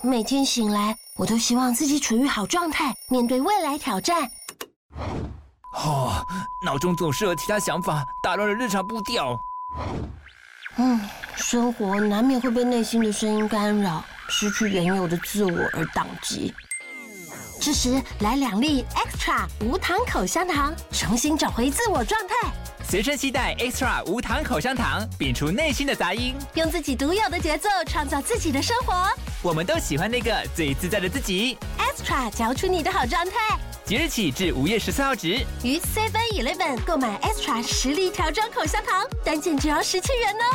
每天醒来，我都希望自己处于好状态，面对未来挑战。 脑中总是有其他想法，打乱了日常步调。 生活难免会被内心的声音干扰，失去原有的自我而宕机。这时来2粒 Extra 无糖口香糖，重新找回自我状态。 随身携带 Extra 无糖口香糖，摒除内心的杂音， 用自己独有的节奏创造自己的生活。 我们都喜欢那个最自在的自己。 Extra 嚼出你的好状态。 即日起至5月14号止， 于 7-Eleven 购买 Extra 10粒条装口香糖，单件只要17元哦。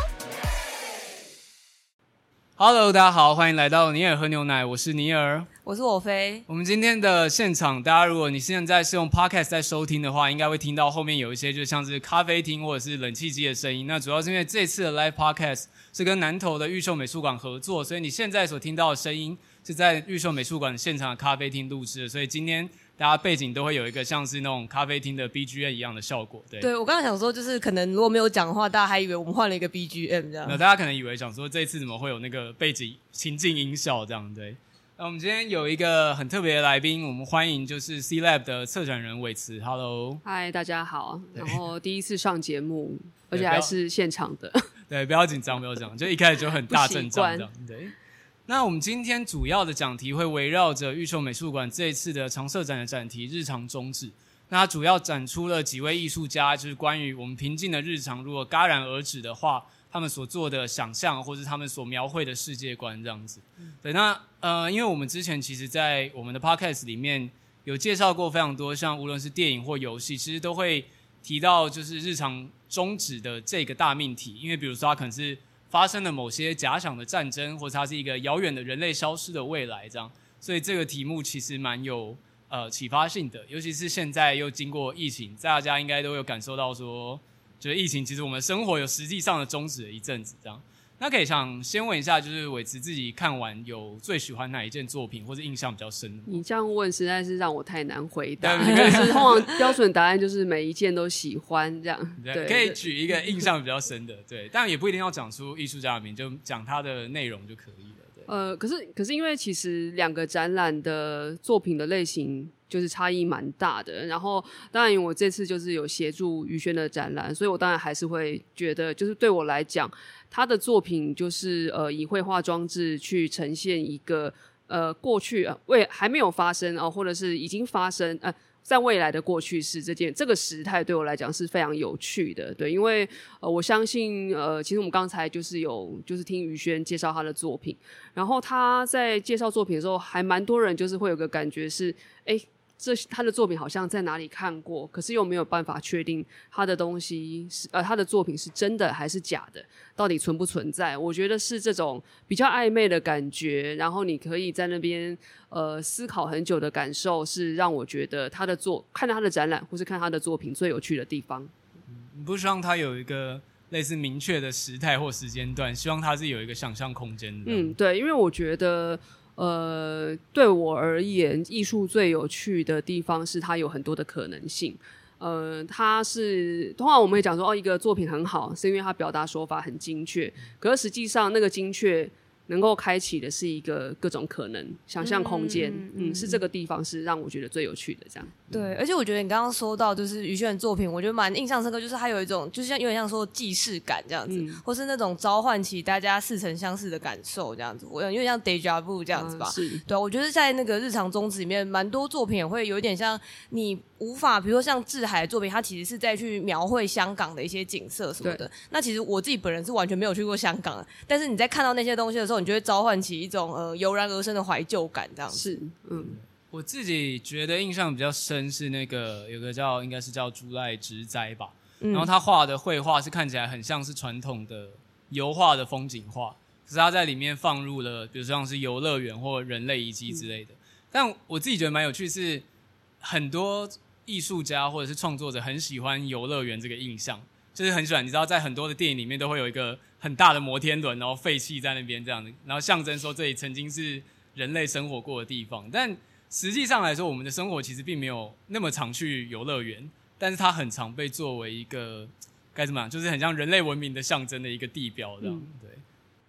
Hello， 大家好，欢迎来到尼尔喝牛奶，我是尼尔， 我是我飞。 我们今天的现场，大家如果你现在是用 Podcast 在收听的话，应该会听到后面有一些就像是咖啡厅或者是冷气机的声音。那主要是因为这次的 Live Podcast 是跟南投的玉秀美术馆合作，所以你现在所听到的声音是在玉秀美术馆现场的咖啡厅录制的，所以今天大家背景都会有一个像是那种咖啡厅的 BGM 一样的效果。对， 我刚刚想说，就是可能如果没有讲的话，大家还以为我们换了一个 BGM 这样。 那大家可能以为想说这一次怎么会有那个背景情境音效这样。对，那我们今天有一个很特别的来宾，我们欢迎就是 C Lab 的策展人伟慈。Hello， 嗨，大家好。然后第一次上节目，而且还是现场的。 对，不要紧张，不要紧张，就一开始就很大阵仗这样。对。那我们今天主要的讲题会围绕着玉秀美术馆这一次的常设展的展题日常宗旨。那它主要展出了几位艺术家，就是关于我们平静的日常如果戛然而止的话，他们所做的想象或是他们所描绘的世界观这样子。对，那因为我们之前其实在我们的 podcast 里面有介绍过非常多，像无论是电影或游戏，其实都会提到就是日常宗旨的这个大命题。因为比如说它可能是发生了某些假想的战争，或者它是一个遥远的人类消失的未来这样，所以这个题目其实蛮有启发性的，尤其是现在又经过疫情，大家应该都有感受到说，就是疫情其实我们生活有实际上的终止了一阵子这样。那可以想先问一下，就是伟慈自己看完有最喜欢哪一件作品，或者印象比较深的吗？ 你这样问实在是让我太难回答。就是通常标准答案就是每一件都喜欢这样。 对，可以举一个印象比较深的，对，但也不一定要讲出艺术家的名，就讲他的内容就可以了。对。 可是因为其实2个展览的作品的类型就是差异蛮大的，然后当然我这次就是有协助于轩的展览，所以我当然还是会觉得，就是对我来讲，他的作品就是以绘画装置去呈现一个过去还没有发生或者是已经发生在未来的过去式这个时态对我来讲是非常有趣的。对，因为我相信其实我们刚才就是听于轩介绍他的作品，然后他在介绍作品的时候还蛮多人就是会有个感觉是他的作品好像在哪里看过，可是又没有办法确定他的东西是他的作品是真的还是假的，到底存不存在。我觉得是这种比较暧昧的感觉，然后你可以在那边思考很久的感受，是让我觉得看他的展览或是看他的作品最有趣的地方。 你不希望他有一个类似明确的时态或时间段，希望他是有一个想象空间的。 对，因为我觉得对我而言，艺术最有趣的地方是它有很多的可能性。它是通常我们会讲说一个作品很好，是因为它表达手法很精确，可是实际上那个精确能够开启的是一个各种可能想象空间。是这个地方是让我觉得最有趣的这样。 对，而且我觉得你刚刚说到就是于轩的作品，我觉得蛮印象深刻，就是它有一种就是有点像说既视感这样子，或是那种召唤起大家似曾相识的感受这样子，我有点像 déjà vu 这样子吧。 是， 对，我觉得在那个日常宗旨里面蛮多作品也会有一点像你无法比如说像志海的作品，它其实是在去描绘香港的一些景色什么的。那其实我自己本人是完全没有去过香港的，但是你在看到那些东西的时候，你就会召唤起一种油然而生的怀旧感这样子。 是， 我自己觉得印象比较深是那个有个应该是叫朱赖直哉吧，然后他画的绘画是看起来很像是传统的油画的风景画，可是他在里面放入了比如说像是游乐园或人类遗迹之类的。但我自己觉得蛮有趣是很多艺术家或者是创作者很喜欢游乐园这个印象，就是很喜欢，你知道在很多的电影里面都会有一个很大的摩天轮，然后废弃在那边这样的，然后象征说这里曾经是人类生活过的地方。但实际上来说，我们的生活其实并没有那么常去游乐园，但是它很常被作为一个该怎么讲，就是很像人类文明的象征的一个地标这样。对，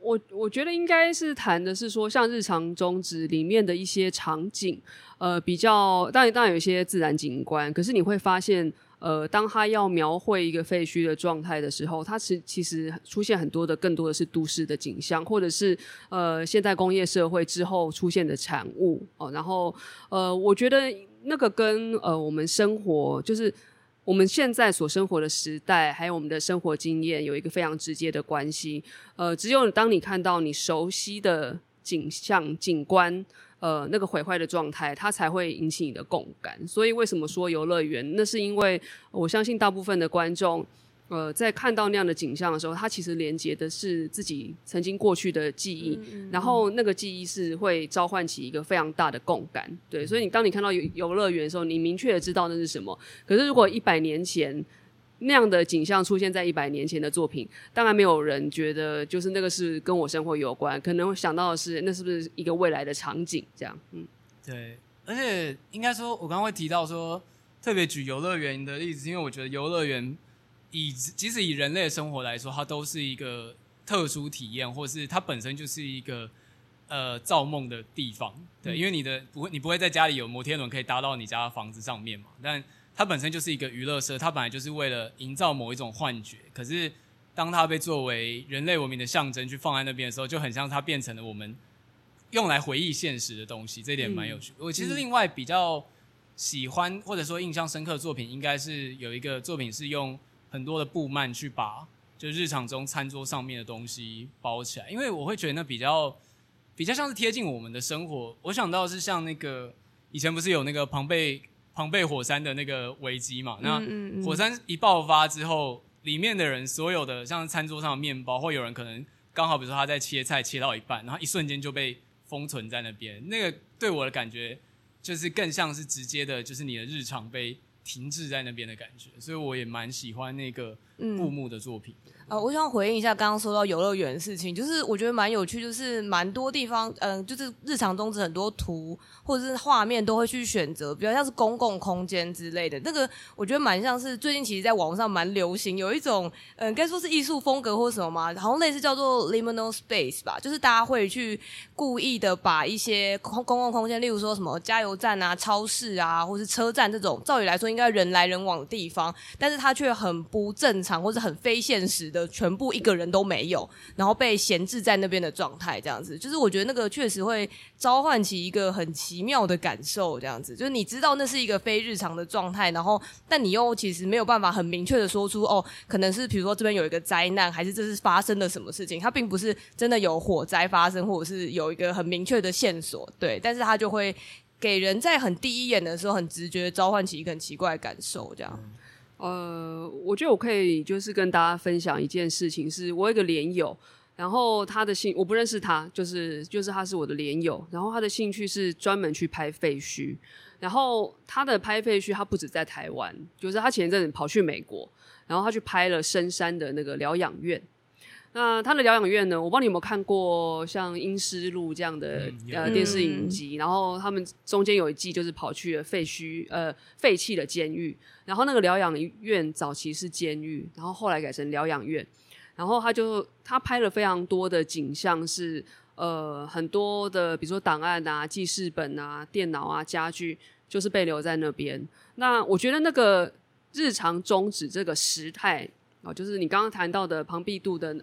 我觉得应该是谈的是说，像日常中职里面的一些场景，比较当然有一些自然景观，可是你会发现，当他要描绘一个废墟的状态的时候，它其实出现更多的是都市的景象，或者是现代工业社会之后出现的产物哦。然后我觉得那个跟我们生活就是我们现在所生活的时代，还有我们的生活经验有一个非常直接的关系。只有当你看到你熟悉的景象、景观，那个毁坏的状态，它才会引起你的共感。所以为什么说游乐园？那是因为我相信大部分的观众，在看到那样的景象的时候，他其实连接的是自己曾经过去的记忆，然后那个记忆是会召唤起一个非常大的共感。对，所以当你看到游乐园的时候，你明确的知道那是什么。可是如果100年前那样的景象出现在100年前的作品，当然没有人觉得就是那个是跟我生活有关，可能会想到的是那是不是一个未来的场景这样。 对，而且应该说我刚刚会提到说特别举游乐园的例子，因为我觉得游乐园即使以人类的生活来说，它都是一个特殊体验，或是它本身就是一个造梦的地方。对，因为你不会在家里有摩天轮可以搭到你家的房子上面嘛，但它本身就是一个娱乐设，它本来就是为了营造某一种幻觉。可是当它被作为人类文明的象征去放在那边的时候，就很像它变成了我们用来回忆现实的东西，这一点蛮有趣。我其实另外比较喜欢或者说印象深刻的作品，应该是有一个作品是用很多的布幔去把就日常中餐桌上面的东西包起来，因为我会觉得那比较像是贴近我们的生活。我想到的是像那个以前不是有那个庞贝火山的那个危机嘛？那火山一爆发之后，里面的人所有的像餐桌上的面包，或有人可能刚好比如说他在切菜切到一半，然后一瞬间就被封存在那边。那个对我的感觉就是更像是直接的，就是你的日常被停滞在那边的感觉，所以我也蛮喜欢那个布幕的作品。 我想回应一下刚刚说到游乐园的事情，就是我觉得蛮有趣，就是蛮多地方，就是日常中很多图或者是画面都会去选择，比较像是公共空间之类的。那个我觉得蛮像是最近其实在网上蛮流行，有一种该说是艺术风格或什么嘛，好像类似叫做 liminal space 吧，就是大家会去故意的把一些公共空间，例如说什么加油站啊、超市啊，或是车站这种，照理来说应该人来人往的地方，但是它却很不正常或是很非现实的。全部一个人都没有，然后被闲置在那边的状态，这样子，就是我觉得那个确实会召唤起一个很奇妙的感受，这样子，就是你知道那是一个非日常的状态，然后但你又其实没有办法很明确的说出可能是比如说这边有一个灾难，还是这是发生了什么事情，它并不是真的有火灾发生，或者是有一个很明确的线索，对，但是它就会给人在很第一眼的时候很直觉的召唤起一个很奇怪的感受，这样。 我觉得我可以就是跟大家分享一件事情，是我有一个连友，然后他的我不认识他，就是他是我的连友，然后他的兴趣是专门去拍废墟，然后他的拍废墟他不止在台湾，就是他前一阵子跑去美国，然后他去拍了深山的那个疗养院。那他的疗养院呢，我不知道你有没有看过像《阴尸路》这样的电视影集，然后他们中间有一季就是跑去了废弃的监狱，然后那个疗养院早期是监狱，然后后来改成疗养院，然后他拍了非常多的景象，是很多的比如说档案啊、记事本啊、电脑啊、家具，就是被留在那边。那我觉得那个日常终止这个时态。就是你刚刚谈到的庞贝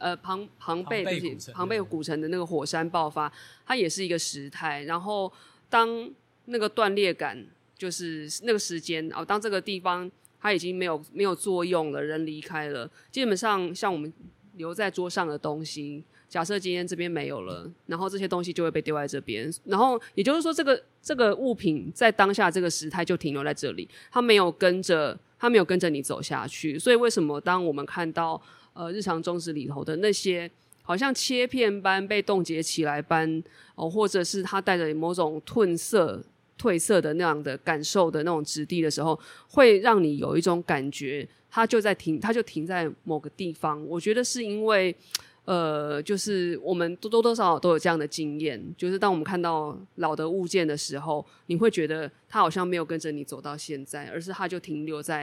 古城的那个火山爆发，它也是一个时态。然后当那个断裂感，就是那个时间当这个地方它已经没有作用了，人离开了，基本上像我们留在桌上的东西，假设今天这边没有了，然后这些东西就会被丢在这边，然后也就是说这个物品在当下这个时态就停留在这里，它没有跟着你走下去。所以为什么当我们看到日常中止里头的那些好像切片般被冻结起来般或者是它带着某种褪色的那样的感受的那种质地的时候，会让你有一种感觉它就停在某个地方。我觉得是因为就是我们多多少少都有这样的经验，就是当我们看到老的物件的时候，你会觉得它好像没有跟着你走到现在，而是它就停留在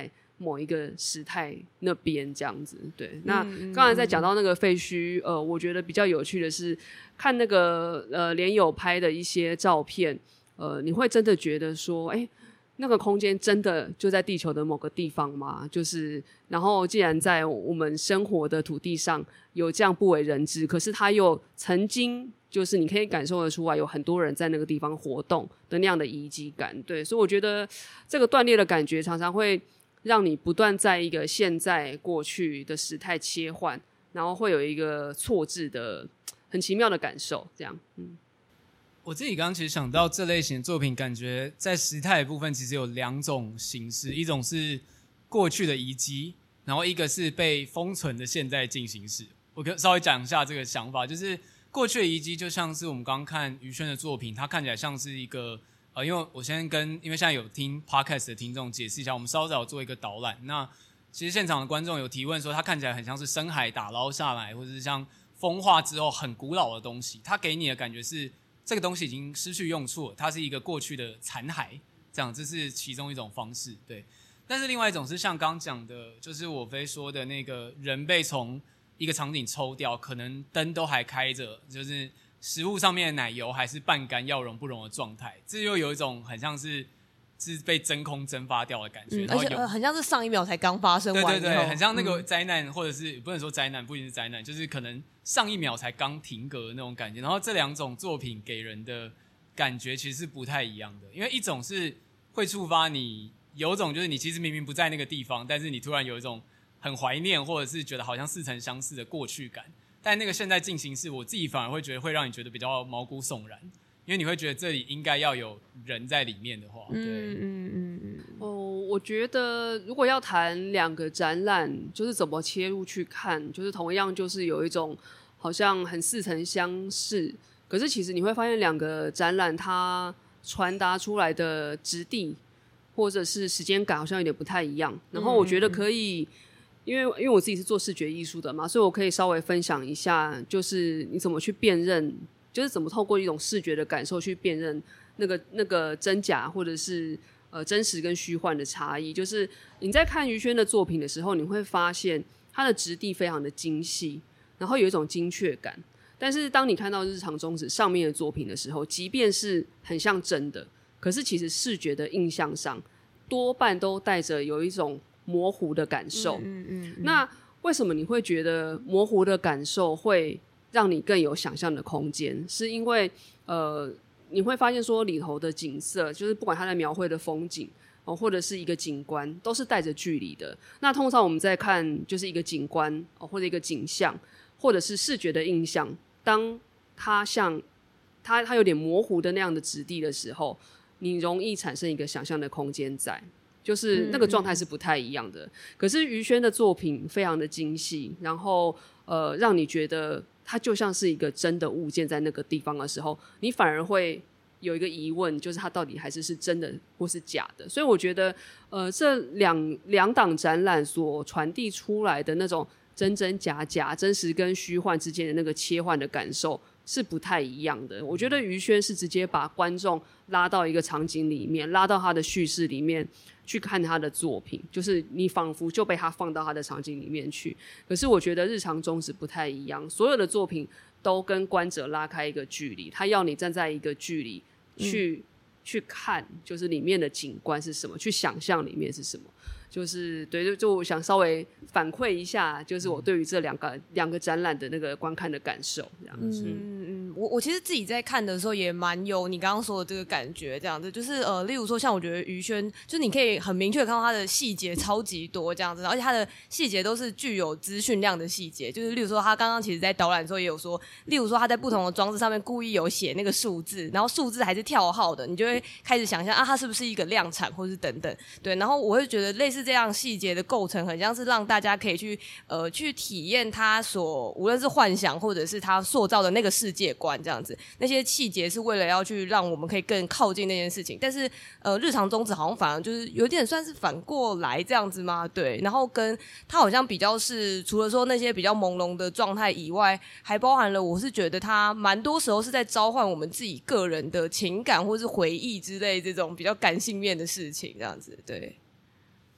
某一个时态那边这样子。对，那刚才在讲到那个废墟，我觉得比较有趣的是看那个连友拍的一些照片，你会真的觉得说，那个空间真的就在地球的某个地方吗？就是然后既然在我们生活的土地上有这样不为人知，可是它又曾经就是你可以感受得出来有很多人在那个地方活动的那样的遗迹感。对，所以我觉得这个断裂的感觉常常会让你不断在一个现在过去的时态切换，然后会有一个错置的很奇妙的感受这样。 我自己刚刚其实想到这类型的作品，感觉在时态的部分其实有2种形式，一种是过去的遗迹，然后一个是被封存的现在进行式。我可以稍微讲一下这个想法，就是过去的遗迹就像是我们刚刚看于轩的作品，它看起来像是一个因为我先因为现在有听 podcast 的听众解释一下，我们稍早做一个导览。那其实现场的观众有提问说，它看起来很像是深海打捞下来，或者是像风化之后很古老的东西，它给你的感觉是这个东西已经失去用处了，它是一个过去的残骸，这是其中一种方式。对，但是另外一种是像刚讲的，就是我飞说的那个人被从一个场景抽掉，可能灯都还开着，就是食物上面的奶油还是半干要融不融的状态，这又有一种很像是被真空蒸发掉的感觉， 而且很像是上一秒才刚发生完， 对，很像那个灾难，或者是不能说灾难，不一定是灾难，就是可能上一秒才刚停格的那种感觉。然后这2种作品给人的感觉其实是不太一样的，因为一种是会触发你有种就是你其实明明不在那个地方，但是你突然有一种很怀念或者是觉得好像似曾相识的过去感，但那个现在进行式我自己反而会觉得会让你觉得比较毛骨悚然，因为你会觉得这里应该要有人在里面的话。对， 我觉得如果要谈2个展览，就是怎么切入去看，就是同样就是有一种好像很似曾相识，可是其实你会发现2个展览它传达出来的质地或者是时间感好像有点不太一样。然后我觉得可以，因为我自己是做视觉艺术的嘛，所以我可以稍微分享一下，就是你怎么去辨认，就是怎么透过一种视觉的感受去辨认那个真假或者是真实跟虚幻的差异。就是你在看于轩的作品的时候，你会发现它的质地非常的精细，然后有一种精确感。但是当你看到日常中指上面的作品的时候，即便是很像真的，可是其实视觉的印象上多半都带着有一种模糊的感受。那为什么你会觉得模糊的感受会让你更有想象的空间？是因为你会发现说里头的景色，就是不管它在描绘的风景或者是一个景观，都是带着距离的。那通常我们在看就是一个景观或者一个景象，或者是视觉的印象，当它像它有点模糊的那样的质地的时候，你容易产生一个想象的空间在，就是那个状态是不太一样的。可是于轩的作品非常的精细，然后让你觉得它就像是一个真的物件在那个地方的时候，你反而会有一个疑问，就是它到底还是真的或是假的。所以我觉得这两档展览所传递出来的那种真真假假、真实跟虚幻之间的那个切换的感受是不太一样的。我觉得于轩是直接把观众拉到一个场景里面，拉到他的叙事里面去看他的作品，就是你仿佛就被他放到他的场景里面去。可是我觉得日常中指不太一样，所有的作品都跟观者拉开一个距离，他要你站在一个距离去看，就是里面的景观是什么，去想象里面是什么。就是对，就我想稍微反馈一下，就是我对于这两个展览的那个观看的感受，这样子。 我其实自己在看的时候也蛮有你刚刚说的这个感觉，这样子，就是例如说像我觉得于轩，就是你可以很明确的看到他的细节超级多这样子，而且他的细节都是具有资讯量的细节，就是例如说他刚刚其实在导览的时候也有说，例如说他在不同的装置上面故意有写那个数字，然后数字还是跳号的，你就会开始想象它是不是一个量产或是等等，对，然后我会觉得类似这样细节的构成，很像是让大家可以去体验他所无论是幻想或者是他塑造的那个世界观这样子，那些细节是为了要去让我们可以更靠近那件事情。但是日常宗旨好像反而就是有点算是反过来这样子吗？对，然后跟他好像比较是除了说那些比较朦胧的状态以外，还包含了我是觉得他蛮多时候是在召唤我们自己个人的情感或是回忆之类这种比较感性面的事情这样子。对，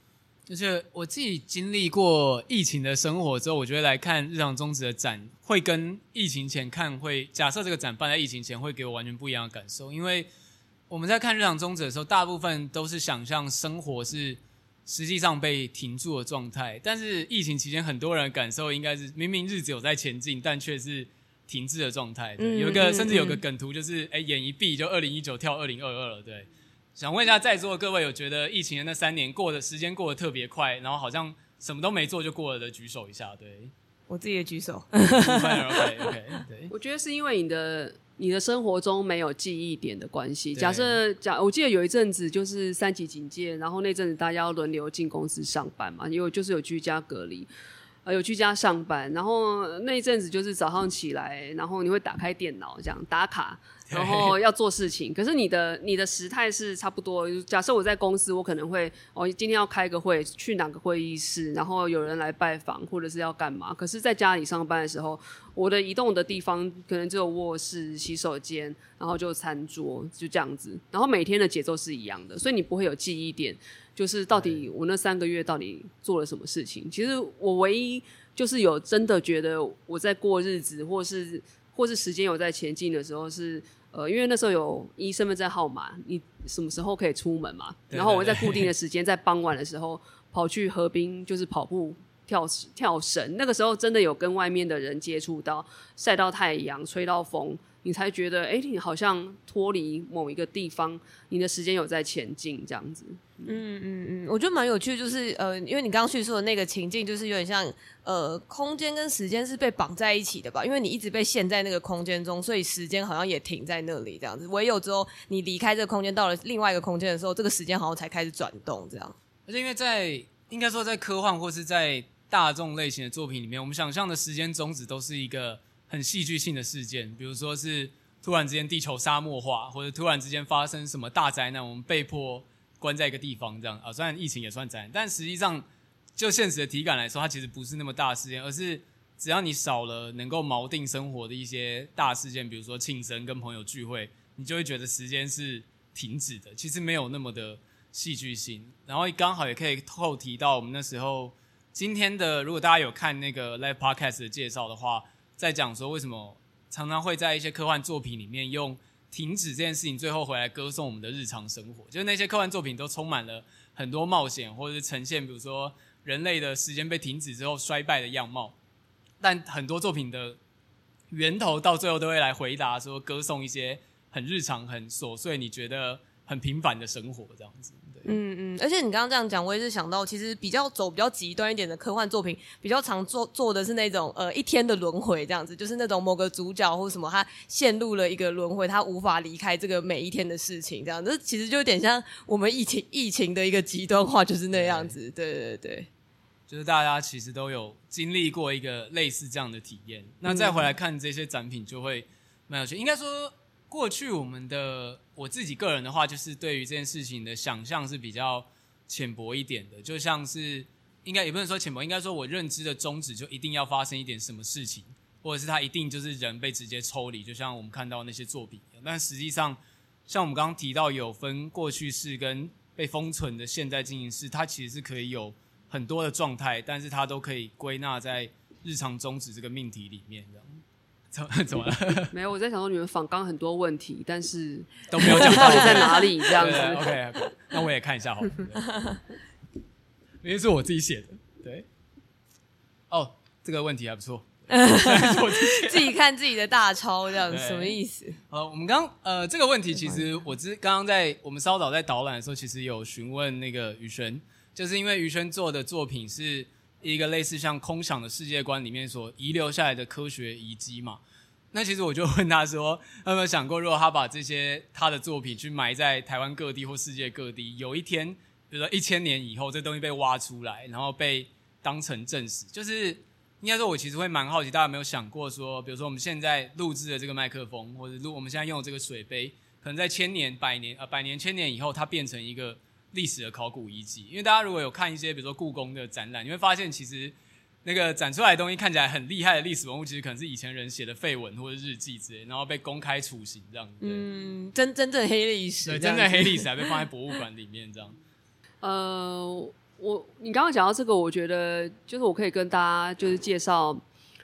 就是我自己经历过疫情的生活之后，我觉得来看日常中止的展，会跟疫情前看会，假设这个展办在疫情前，会给我完全不一样的感受。因为我们在看日常中止的时候，大部分都是想象生活是实际上被停住的状态，但是疫情期间很多人的感受应该是明明日子有在前进，但却是停滞的状态。有一个甚至有个梗图就是眼一闭就2019跳2022了。对，想问一下在座的各位，有觉得疫情的那3年时间过得特别快，然后好像什么都没做就过了的举手一下。对， 我自己也举手。 OK， 对， 我觉得是因为你的生活中没有记忆点的关系。我记得有一阵子就是3级警戒，然后那阵子大家要轮流进公司上班嘛，因为就是有居家隔离，有居家上班，然后那一阵子就是早上起来，然后你会打开电脑这样打卡，然后要做事情。可是你的时态是差不多。假设我在公司，我可能会今天要开个会，去哪个会议室，然后有人来拜访，或者是要干嘛。可是在家里上班的时候，我的移动的地方可能只有卧室、洗手间，然后就餐桌，就这样子。然后每天的节奏是一样的，所以你不会有记忆点。就是到底我那3个月到底做了什么事情？其实我唯一就是有真的觉得我在过日子，或是时间有在前进的时候是因为那时候有身份证号码，你什么时候可以出门嘛？然后我在固定的时间，在傍晚的时候跑去河滨，就是跑步、跳绳。那个时候真的有跟外面的人接触到，晒到太阳、吹到风，你才觉得你好像脱离某一个地方，你的时间有在前进这样子。 我觉得蛮有趣的，就是因为你刚刚叙述的那个情境，就是有点像空间跟时间是被绑在一起的吧？因为你一直被陷在那个空间中，所以时间好像也停在那里这样子。唯有之后你离开这个空间，到了另外一个空间的时候，这个时间好像才开始转动这样。 而且因为应该说在科幻或是在大众类型的作品里面，我们想象的时间终止都是一个很戏剧性的事件，比如说是突然之间地球沙漠化，或者突然之间发生什么大灾难，我们被迫关在一个地方这样啊。虽然疫情也算灾难，但实际上就现实的体感来说，它其实不是那么大的事件，而是只要你少了能够锚定生活的一些大事件，比如说庆生跟朋友聚会，你就会觉得时间是停止的，其实没有那么的戏剧性。然后刚好也可以后提到我们那时候今天的，如果大家有看那个 Live Podcast 的介绍的话，在讲说为什么常常会在一些科幻作品里面用停止这件事情最后回来歌颂我们的日常生活，就是那些科幻作品都充满了很多冒险，或者是呈现比如说人类的时间被停止之后衰败的样貌，但很多作品的源头到最后都会来回答说歌颂一些很日常很琐碎你觉得很平凡的生活这样子。 而且你刚刚这样讲，我也是想到，其实比较极端一点的科幻作品，比较常做的是那种一天的轮回这样子，就是那种某个主角或什么他陷入了一个轮回，他无法离开这个每一天的事情，这样这其实就有点像我们疫情的一个极端化，就是那样子。对， 就是大家其实都有经历过一个类似这样的体验，那再回来看这些展品就会蛮有趣。应该说过去我自己个人的话，就是对于这件事情的想象是比较浅薄一点的，就像是应该也不能说浅薄，应该说我认知的宗旨就一定要发生一点什么事情，或者是它一定就是人被直接抽离，就像我们看到那些作品。但实际上像我们刚刚提到有分过去式跟被封存的现在进行式，它其实是可以有很多的状态，但是它都可以归纳在日常宗旨这个命题里面这样。怎么了？ 没有，我在想说你们访纲很多问题，但是都没有讲到底在哪里这样子。 OK， 那我也看一下好了。因为是我自己写的，对。这个问题还不错。 自己看自己的大抄这样子，什么意思？ 我们这个问题其实刚刚在我们稍早在导览的时候，其实有询问那个宇轩，就是因为宇轩做的作品是一个类似像空想的世界观里面所遗留下来的科学遗迹嘛。那其实我就问他说，他有没有想过，如果他把他的作品去埋在台湾各地或世界各地，有一天，比如说1000年以后，这东西被挖出来，然后被当成正史，就是应该说，我其实会蛮好奇，大家有没有想过说，比如说我们现在录制的这个麦克风，或者我们现在用的这个水杯，可能在1000年、100年、1000年以后，它变成一个历史的考古遗迹。因为大家如果有看一些比如说故宫的展览，你会发现其实那个展出来的东西看起来很厉害的历史文物，其实可能是以前人写的废文或者日记之类，然后被公开处刑这样子。 真正黑历史， 对，真正黑历史还被放在博物馆里面这样。 你刚刚讲到这个，我觉得就是我可以跟大家就是介绍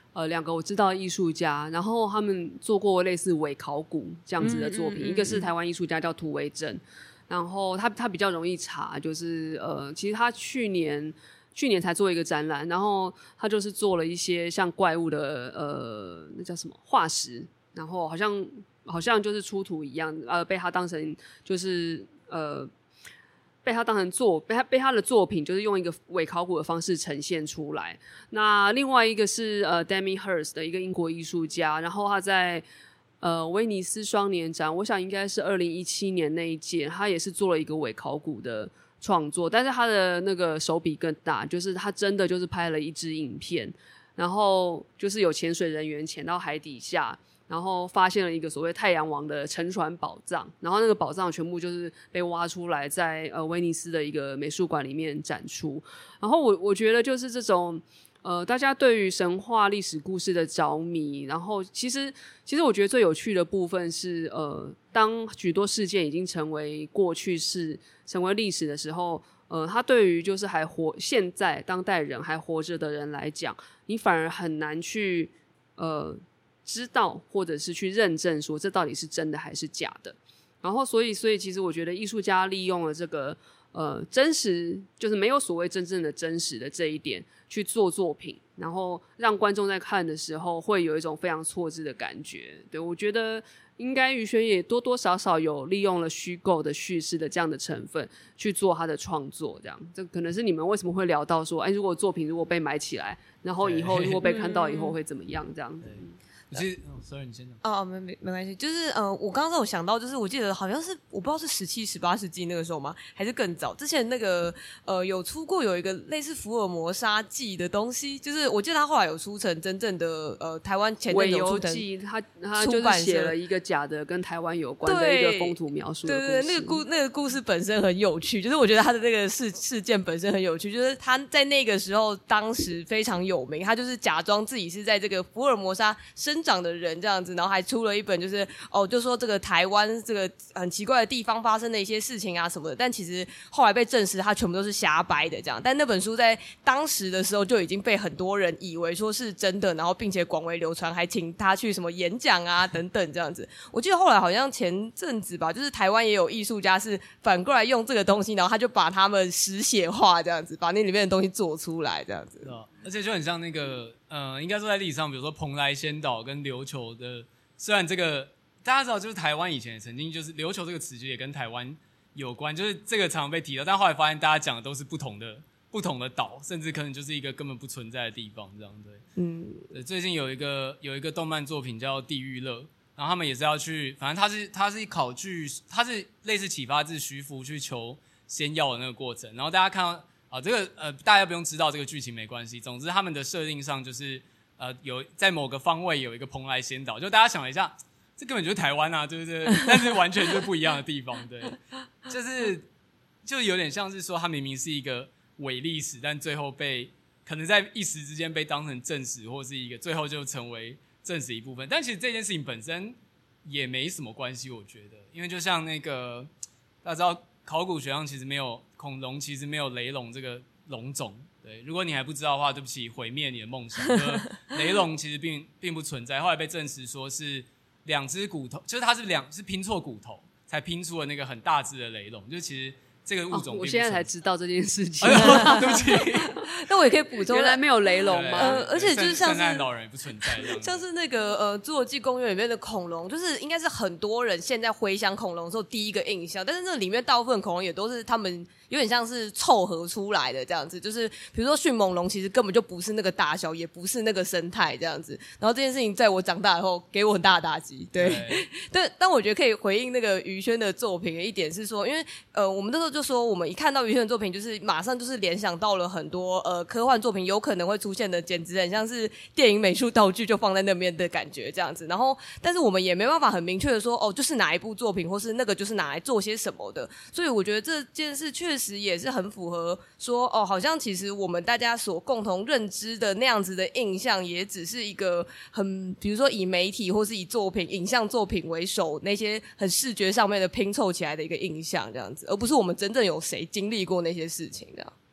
2个我知道的艺术家，然后他们做过类似伪考古这样子的作品，一个是台湾艺术家叫涂维正，然后他比较容易查，就是其实他去年才做一个展览，然后他就是做了一些像怪物的那叫什么化石，然后好像就是出土一样，被他当成就是被他的作品就是用一个伪考古的方式呈现出来。那另外一个是Damien Hirst 的一个英国艺术家，然后他在威尼斯双年展，我想应该是2017年那一届，他也是做了一个伪考古的创作，但是他的那个手笔更大，就是他真的就是拍了一支影片，然后就是有潜水人员潜到海底下，然后发现了一个所谓太阳王的沉船宝藏，然后那个宝藏全部就是被挖出来，在威尼斯的一个美术馆里面展出。然后我觉得就是这种大家对于神话历史故事的着迷，然后其实我觉得最有趣的部分是当许多事件已经成为过去式，成为历史的时候，他对于就是现在当代人还活着的人来讲，你反而很难去知道或者是去认证说这到底是真的还是假的。然后所以其实我觉得艺术家利用了这个真实，就是没有所谓真正的真实的这一点去做作品，然后让观众在看的时候会有一种非常错置的感觉。对，我觉得应该于轩也多多少少有利用了虚构的叙事的这样的成分去做他的创作，这样这可能是你们为什么会聊到说如果作品如果被埋起来，然后以后如果被看到以后会怎么样这样子。 其实，sorry， 你先讲。 没关系，就是我刚刚有想到，就是我记得好像是我不知道是17、18世纪那个时候吗，还是更早？之前那个有出过有一个类似福尔摩沙记的东西，就是我记得他后来有出成真正的台湾前阵有出成记，他就是写了一个假的跟台湾有关的一个风土描述的故事。 对，那个故事本身很有趣，就是我觉得他的那个事件本身很有趣，就是他在那个时候当时非常有名，他就是假装自己是在这个福尔摩沙生长的人这样子，然后还出了一本就是就说这个台湾这个很奇怪的地方发生的一些事情啊什么的，但其实后来被证实他全部都是瞎掰的这样。但那本书在当时的时候就已经被很多人以为说是真的，然后并且广为流传，还请他去什么演讲啊等等这样子。我记得后来好像前阵子吧，就是台湾也有艺术家是反过来用这个东西，然后他就把他们实写化这样子，把那里面的东西做出来这样子。 而且就很像那个应该说在历史上，比如说蓬莱仙岛跟琉球的，虽然这个大家知道，就是台湾以前曾经就是琉球这个词就也跟台湾有关，就是这个常常被提到，但后来发现大家讲的都是不同的岛，甚至可能就是一个根本不存在的地方这样。对，最近有一个动漫作品叫《地狱乐》，然后他们也是要去，反正它是考据，它是类似启发自徐福去求仙药的那个过程，然后大家看到这个大家不用知道这个剧情没关系。总之他们的设定上就是有在某个方位有一个蓬莱仙岛，就大家想了一下，这根本就是台湾啊，对不对？但是完全就是不一样的地方，对，就有点像是说它明明是一个伪历史，但最后可能在一时之间被当成正史，或是一个最后就成为正史一部分。但其实这件事情本身也没什么关系，我觉得，因为就像那个大家知道考古学上其实没有恐龙，其实没有雷龙这个龙种。对，如果你还不知道的话，对不起，毁灭你的梦想。雷龙其实并不存在，后来被证实说是2只骨头，就是它是拼错骨头才拼出了那个很大只的雷龙，就其实这个物种并不存在。 我现在才知道这件事情。 对不起。 那我也可以补充， 原来没有雷龙吗？ 而且就是像是圣诞老人也不存在这样， 像是那个侏罗纪公园里面的恐龙，就是应该是很多人现在回想恐龙的时候第一个印象，但是那里面大部分恐龙也都是他们有点像是凑合出来的这样子，就是比如说迅猛龙其实根本就不是那个大小，也不是那个生态这样子。然后这件事情在我长大以后给我很大的打击，对。但我觉得可以回应那个于轩的作品的一点是说，因为我们那时候就说我们一看到于轩的作品，就是马上就是联想到了很多科幻作品有可能会出现的，简直很像是电影美术道具就放在那边的感觉这样子。然后但是我们也没办法很明确的说就是哪一部作品或是那个就是拿来做些什么的，所以我觉得这件事确实也是很符合说好像其实我们大家所共同认知的那样子的印象，也只是一个比如说以媒体或是以作品影像作品为首那些很视觉上面的拼凑起来的一个印象这样子，而不是我们真正有谁经历过那些事情这样。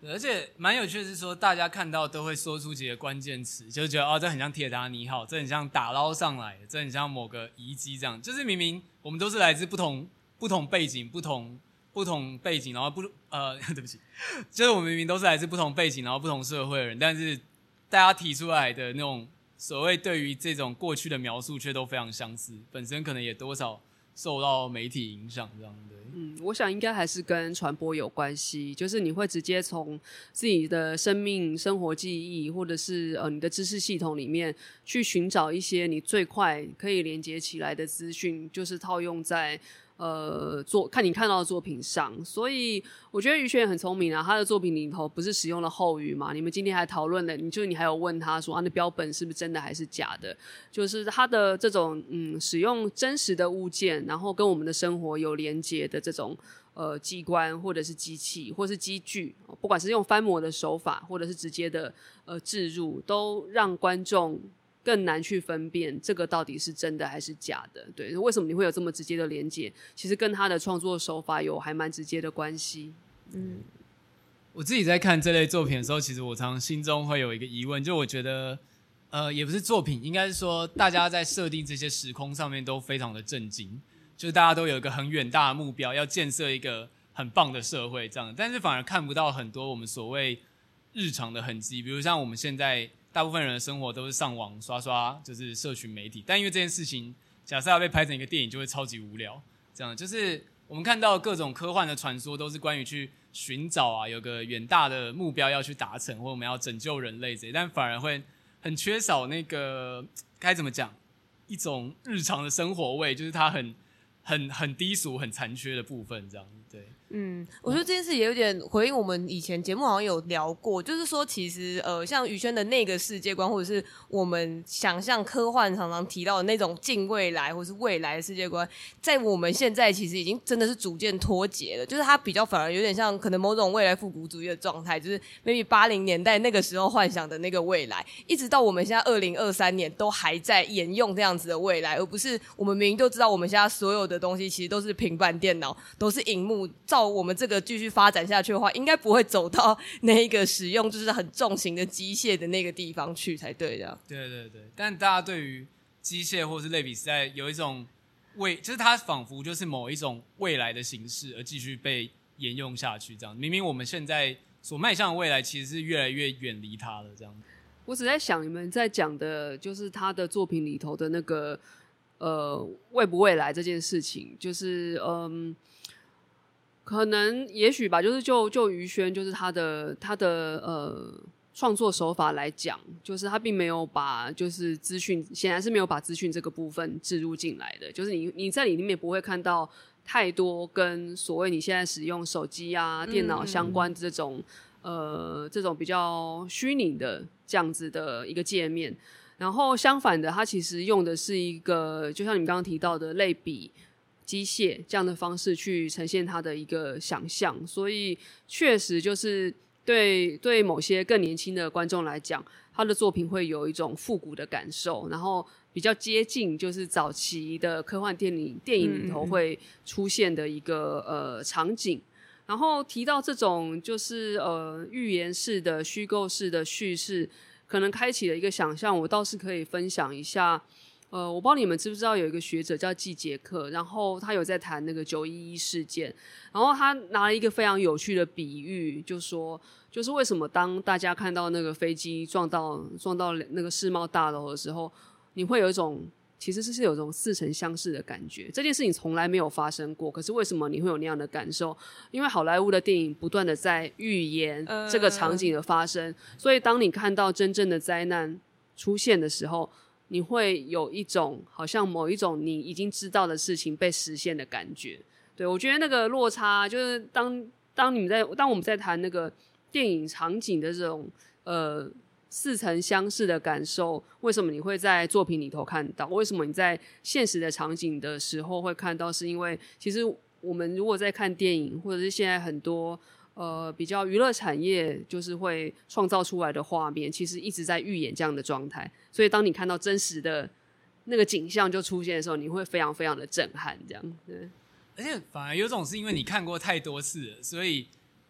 而且蛮有趣的是说，大家看到都会说出几个关键词，就觉得哦，这很像铁达尼号，这很像打捞上来的，这很像某个遗迹这样。就是明明我们都是来自不同背景、不同背景，然后对不起，就是我们明明都是来自不同背景，然后不同社会的人，但是大家提出来的那种所谓对于这种过去的描述，却都非常相似，本身可能也多少受到媒体影响这样的。 我想应该还是跟传播有关系，就是你会直接从自己的生命、生活记忆，或者是你的知识系统里面去寻找一些你最快可以连接起来的资讯，就是套用在看你看到的作品上。所以我觉得于轩也很聪明啊，他的作品里头不是使用了后语嘛？你们今天还讨论了，你还有问他说那标本是不是真的还是假的？就是他的这种使用真实的物件，然后跟我们的生活有连结的这种机关或者是机器或是机具，不管是用翻模的手法或者是直接的置入，都让观众更难去分辨这个到底是真的还是假的。对，为什么你会有这么直接的连结？其实跟他的创作手法有还蛮直接的关系。 我自己在看这类作品的时候，其实我常常心中会有一个疑问，就我觉得也不是作品，应该是说大家在设定这些时空上面都非常的震惊，就是大家都有一个很远大的目标，要建设一个很棒的社会这样，但是反而看不到很多我们所谓日常的痕迹，比如像我们现在大部分人的生活都是上网刷刷，就是社群媒体，但因为这件事情假设要被拍成一个电影就会超级无聊，这样就是我们看到各种科幻的传说都是关于去寻找啊，有个远大的目标要去达成，或我们要拯救人类这些，但反而会很缺少那个该怎么讲，一种日常的生活味，就是它很低俗、很残缺的部分，这样对。 我觉得这件事也有点回应我们以前节目好像有聊过，就是说其实像宇轩的那个世界观，或者是我们想象科幻常常提到的那种近未来或是未来的世界观，在我们现在其实已经真的是逐渐脱节了，就是它比较反而有点像可能某种未来复古主义的状态，就是 maybe 80年代那个时候幻想的那个未来，一直到我们现在2023年都还在沿用这样子的未来，而不是我们明明就知道我们现在所有的东西其实都是平板电脑，都是萤幕，照我们这个继续发展下去的话，应该不会走到那一个使用就是很重型的机械的那个地方去才对的。对对对，但大家对于机械或是类比时代有一种就是它仿佛就是某一种未来的形式而继续被沿用下去，这样明明我们现在所迈向的未来其实是越来越远离它了。这样， 我只在想你们在讲的就是他的作品里头的那个未不未来这件事情，就是可能也许吧，就是就于轩就是他的创作手法来讲，就是他并没有把就是资讯，显然是没有把资讯这个部分置入进来的，就是你在里面不会看到太多跟所谓你现在使用手机啊电脑相关的这种比较虚拟的这样子的一个界面。然后相反的，它其实用的是一个就像你们刚刚提到的类比机械这样的方式去呈现它的一个想象，所以确实就是对某些更年轻的观众来讲，他的作品会有一种复古的感受，然后比较接近就是早期的科幻电影里头会出现的一个场景。然后提到这种就是寓言式的虚构式的叙事，可能开启了一个想象，我倒是可以分享一下。我不知道你们知不知道有一个学者叫季杰克，然后他有在谈那个911事件，然后他拿了一个非常有趣的比喻，就说就是为什么当大家看到那个飞机撞到那个世贸大楼的时候，你会有一种其实是有一种似曾相识的感觉，这件事情从来没有发生过，可是为什么你会有那样的感受？因为好莱坞的电影不断的在预言这个场景的发生，所以当你看到真正的灾难出现的时候，你会有一种好像某一种你已经知道的事情被实现的感觉。对，我觉得那个落差就是当我们在谈那个电影场景的这种似曾相识的感受，为什么你会在作品里头看到？为什么你在现实的场景的时候会看到？是因为其实我们如果在看电影，或者是现在很多比较娱乐产业就是会创造出来的画面，其实一直在预演这样的状态，所以当你看到真实的那个景象就出现的时候，你会非常非常的震撼这样。对， 而且反而有种是因为你看过太多次了，所以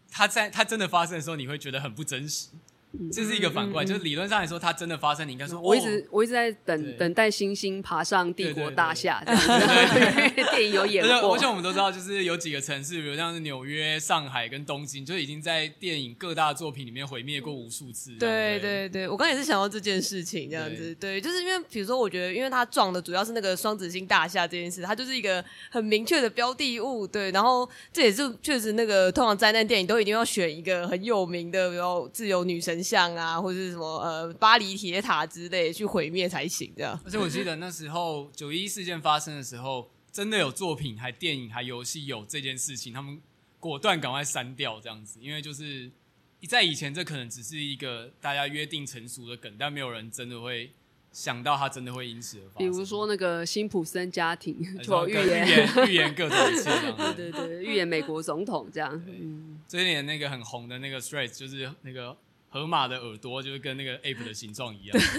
它真的发生的时候，你会觉得很不真实。这是一个反过来，就是理论上来说，它真的发生，你应该说， 我一直在等待星星爬上帝国大厦，这样子。电影有演过， 而且我们都知道，就是有几个城市，比如像是纽约、上海跟东京，就已经在电影各大作品里面毁灭过无数次。 对，我刚才也是想到这件事情，这样子，对，就是因为比如说，我觉得因为它撞的主要是那个双子星大厦这件事，它就是一个很明确的标的物，对，然后这也是确实那个通常灾难电影都一定要选一个很有名的，比如自由女神像啊，或者是什么巴黎铁塔之类去毁灭才行，这样。 而且我记得那时候911事件发生的时候，真的有作品、还电影、还游戏有这件事情，他们果断赶快删掉这样子，因为就是在以前这可能只是一个大家约定成熟的梗，但没有人真的会想到它真的会因此而发生。 比如说那个辛普森家庭就预言各种一切这样。 对，预言美国总统这样。 最近那个很红的那个 Threads 就是那个河马的耳朵就是跟那个 ape 的形状一样。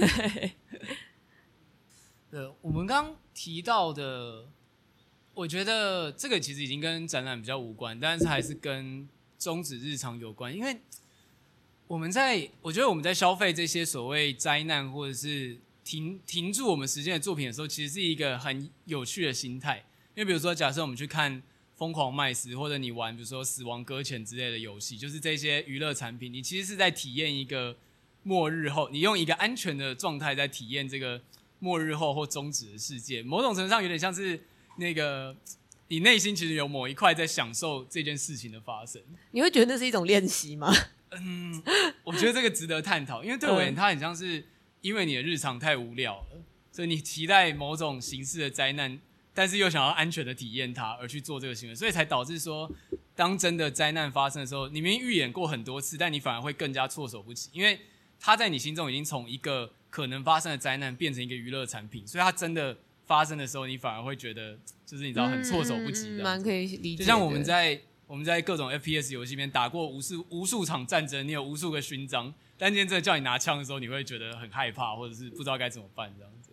对，我们刚提到的，我觉得这个其实已经跟展览比较无关，但是还是跟终止日常有关，因为我觉得我们在消费这些所谓灾难或者是停住我们时间的作品的时候，其实是一个很有趣的心态。因为比如说，假设我们去看疯狂麦斯，或者你玩比如说死亡搁浅之类的游戏，就是这些娱乐产品，你其实是在体验一个末日后，你用一个安全的状态在体验这个末日后或终止的世界，某种程度上有点像是那个你内心其实有某一块在享受这件事情的发生。 你会觉得那是一种练习吗？ 我觉得这个值得探讨，因为对我而言，它很像是因为你的日常太无聊了，所以你期待某种形式的灾难，但是又想要安全的体验它而去做这个行为，所以才导致说，当真的灾难发生的时候，你明明预演过很多次，但你反而会更加措手不及，因为它在你心中已经从一个可能发生的灾难变成一个娱乐产品，所以它真的发生的时候，你反而会觉得就是你知道很措手不及的， 蛮可以理解的。 就像我们在各种 FPS 游戏里面打过无数场战争，你有无数个勋章，但今天真的叫你拿枪的时候，你会觉得很害怕，或者是不知道该怎么办这样子。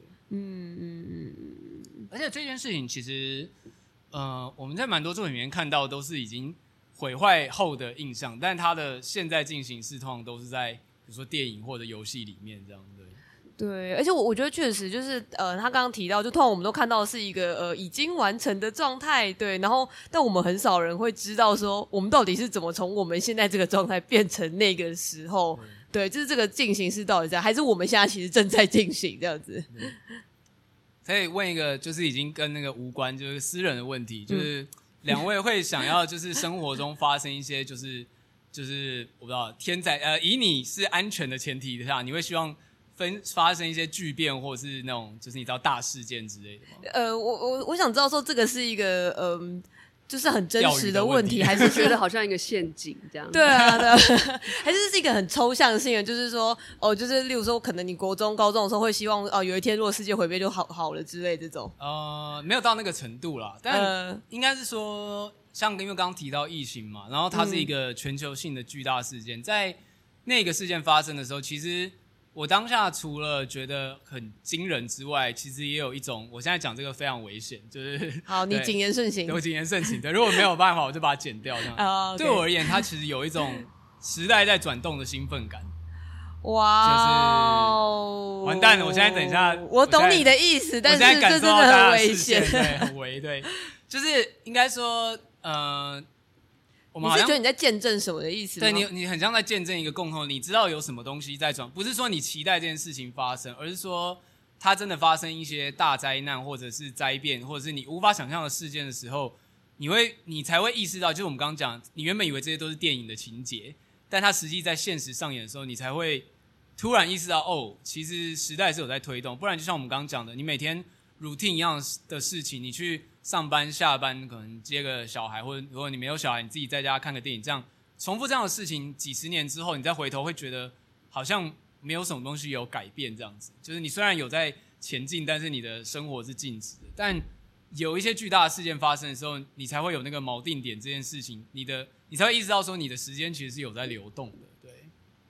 而且这件事情其实，我们在蛮多作品里面看到都是已经毁坏后的印象，但它的现在进行式通常都是在比如说电影或者游戏里面这样子。 对，而且我觉得确实就是他刚刚提到，就通常我们都看到的是一个已经完成的状态，对，然后但我们很少人会知道说我们到底是怎么从我们现在这个状态变成那个时候，对，就是这个进行是到底这样，还是我们现在其实正在进行这样子。 可以问一个就是已经跟那个无关，就是私人的问题，就是两位会想要就是生活中发生一些就是我不知道天灾，以你是安全的前提下，你会希望发生一些巨变，或者是那种就是你知道大事件之类的吗？ 我想知道说这个是一个就是很真实的问题，还是觉得好像一个陷阱这样？ 对啊，对啊，还是一个很抽象性的，就是说就是例如说，可能你国中、高中的时候会希望有一天如果世界毁灭就好了之类这种。 没有到那个程度啦，但应该是说，像因为刚刚提到疫情嘛，然后它是一个全球性的巨大事件，在那个事件发生的时候，其实我当下除了觉得很惊人之外，其实也有一种，我现在讲这个非常危险，就是好，你谨言慎行， 我谨言慎行的。如果没有办法，我就把它剪掉。这样 okay. 对我而言，它其实有一种时代在转动的兴奋感。 哇， 就是完蛋了！我现在等一下， 我懂你的意思，但是这真的很危险， 对，很危，对，就是应该说，我们好像你是觉得你在见证什么的意思吗？ 对，你很像在见证一个共同，你知道有什么东西在转，不是说你期待这件事情发生，而是说它真的发生一些大灾难，或者是灾变，或者是你无法想象的事件的时候，你才会意识到，就是我们刚刚讲，你原本以为这些都是电影的情节，但它实际在现实上演的时候，你才会突然意识到，其实时代是有在推动，不然就像我们刚刚讲的，你每天 routine 一样的事情，你去上班下班可能接个小孩，或者如果你没有小孩，你自己在家看个电影，这样重复这样的事情几十年之后，你再回头会觉得好像没有什么东西有改变，这样子，就是你虽然有在前进，但是你的生活是静止的。但有一些巨大的事件发生的时候，你才会有那个锚定点这件事情，你才会意识到说你的时间其实是有在流动的。对，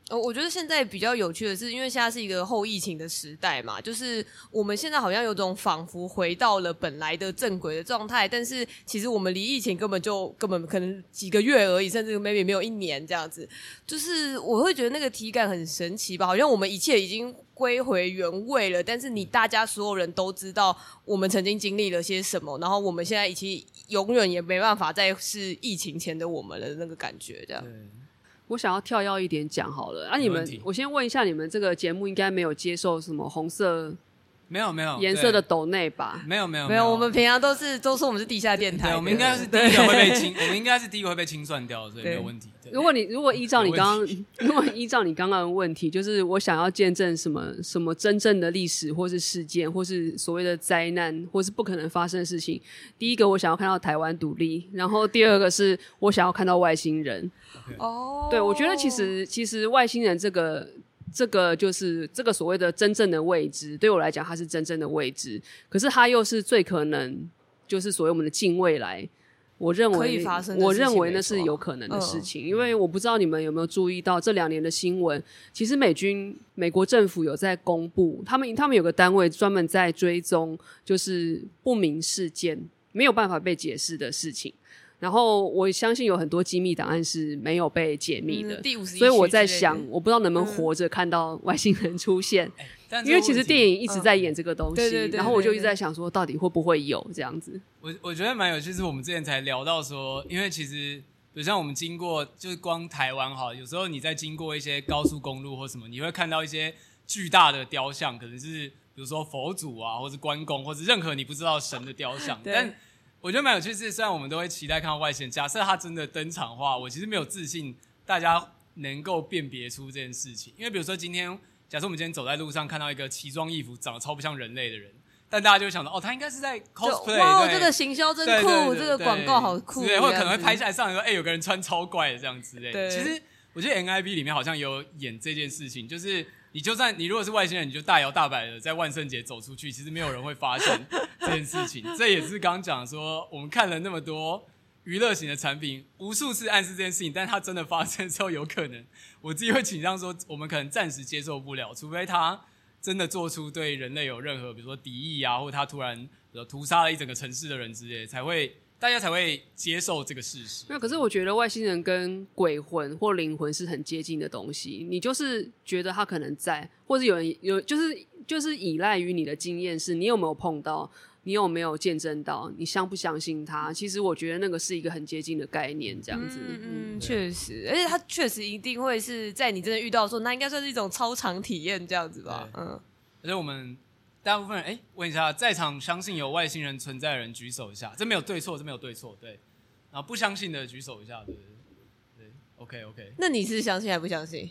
我觉得现在比较有趣的是，因为现在是一个后疫情的时代嘛，就是我们现在好像有种仿佛回到了本来的正轨的状态，但是其实我们离疫情根本可能几个月而已，甚至 maybe 没有1年这样子。就是我会觉得那个体感很神奇吧，好像我们一切已经归回原位了，但是大家所有人都知道我们曾经经历了些什么，然后我们现在已经永远也没办法再是疫情前的我们的那个感觉这样。 对， 我想要跳跃一点讲好了，你们，我先问一下，你们这个节目应该没有接受什么红色？ 没有颜色的斗内吧？ 没有， 我们平常都说我们是地下电台， 对，我们应该是第一个会被清，我们应该是第一个会被清算掉，所以没有问题。 如果依照你刚刚的问题，就是我想要见证什么真正的历史，或是事件，或是所谓的灾难，或是不可能发生的事情。第一个我想要看到台湾独立，然后第二个是我想要看到外星人。 哦， 对，我觉得其实外星人这个就是这个所谓的真正的未知，对我来讲它是真正的未知，可是它又是最可能就是所谓我们的近未来，我认为那是有可能的事情。因为我不知道你们有没有注意到这2年的新闻，其实美国政府有在公布，他们有个单位专门在追踪就是不明事件没有办法被解释的事情，然后我相信有很多机密档案是没有被解密的，所以我在想我不知道能不能活着看到外星人出现，因为其实电影一直在演这个东西，然后我就一直在想说到底会不会有这样子。 我觉得蛮有趣，是我们之前才聊到说，因为其实比如像我们经过就是光台湾好，有时候你在经过一些高速公路或什么，你会看到一些巨大的雕像，可能是比如说佛祖啊，或是关公，或是任何你不知道神的雕像，但我觉得蛮有趣是，虽然我们都会期待看到外星人，假设他真的登场的话，我其实没有自信大家能够辨别出这件事情。因为比如说今天，假设我们今天走在路上看到一个奇装异服、长得超不像人类的人，但大家就会想到，他应该是在 cosplay， 哇，这个行销真酷，这个广告好酷， 对，或者可能会拍下来上来说，有个人穿超怪的这样之类的。其实我觉得 NIB 里面好像有演这件事情，就是你就算你如果是外星人，你就大摇大摆的在万圣节走出去，其实没有人会发现这件事情。这也是刚刚讲说，我们看了那么多娱乐型的产品，无数次暗示这件事情，但它真的发生之后，有可能我自己会倾向说，我们可能暂时接受不了，除非它真的做出对人类有任何比如说敌意啊，或者他突然比如说屠杀了一整个城市的人之类，大家才会接受这个事实。 可是我觉得外星人跟鬼魂或灵魂是很接近的东西，你就是觉得他可能在，或是就是依赖于你的经验，是你有没有碰到，你有没有见证到，你相不相信他？其实我觉得那个是一个很接近的概念，这样子。 确实，而且他确实一定会是在你真的遇到的时候，那应该算是一种超常体验这样子吧。 而且我们大部分人，问一下，在场相信有外星人存在的人举手一下，这没有对错，对。然后不相信的举手一下，对。OK。 那你是相信还不相信？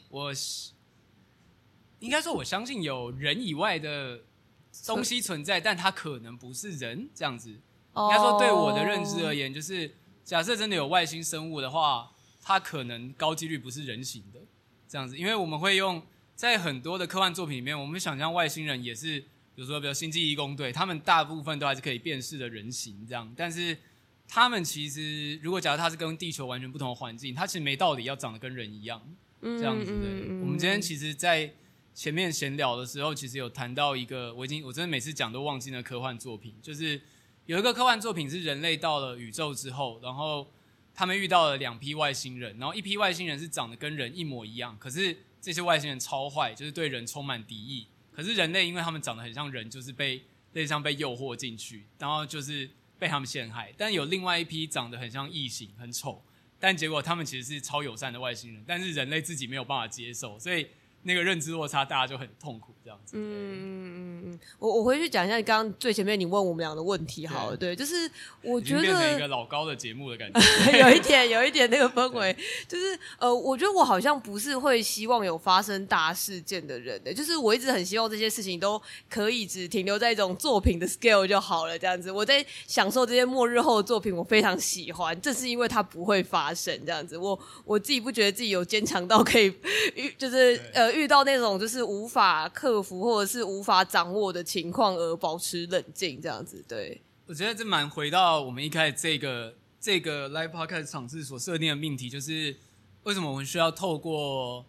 应该说我相信有人以外的东西存在，但它可能不是人这样子。应该说对我的认知而言，就是假设真的有外星生物的话，它可能高几率不是人形的这样子，因为我们会用在很多的科幻作品里面，我们想象外星人也是，比如星际义工队，他们大部分都还是可以辨识的人形这样，但是他们其实如果假如他是跟地球完全不同的环境，他其实没道理要长得跟人一样这样子的。我们今天其实在前面闲聊的时候，其实有谈到一个我真的每次讲都忘记的科幻作品，就是有一个科幻作品是人类到了宇宙之后，然后他们遇到了2批外星人，然后一批外星人是长得跟人一模一样，可是这些外星人超坏，就是对人充满敌意，可是人类因为他们长得很像人，就是类似像被诱惑进去，然后就是被他们陷害。但有另外一批长得很像异形，很丑，但结果他们其实是超友善的外星人，但是人类自己没有办法接受，所以那个认知落差大家就很痛苦这样子。 我回去讲一下刚刚最前面你问我们俩的问题好了。对，就是我觉得已经变成一个老高的节目的感觉有一点那个氛围，就是我觉得我好像不是会希望有发生大事件的人的，就是我一直很希望这些事情都可以只停留在一种作品的 scale 就好了这样子。我在享受这些末日后的作品，我非常喜欢，正是因为它不会发生这样子。我自己不觉得自己有坚强到可以就是遇到那种就是无法克服或者是无法掌握的情况而保持冷静这样子。对， 我觉得这蛮回到我们一开始这个 live podcast 场次所设定的命题，就是为什么我们需要透过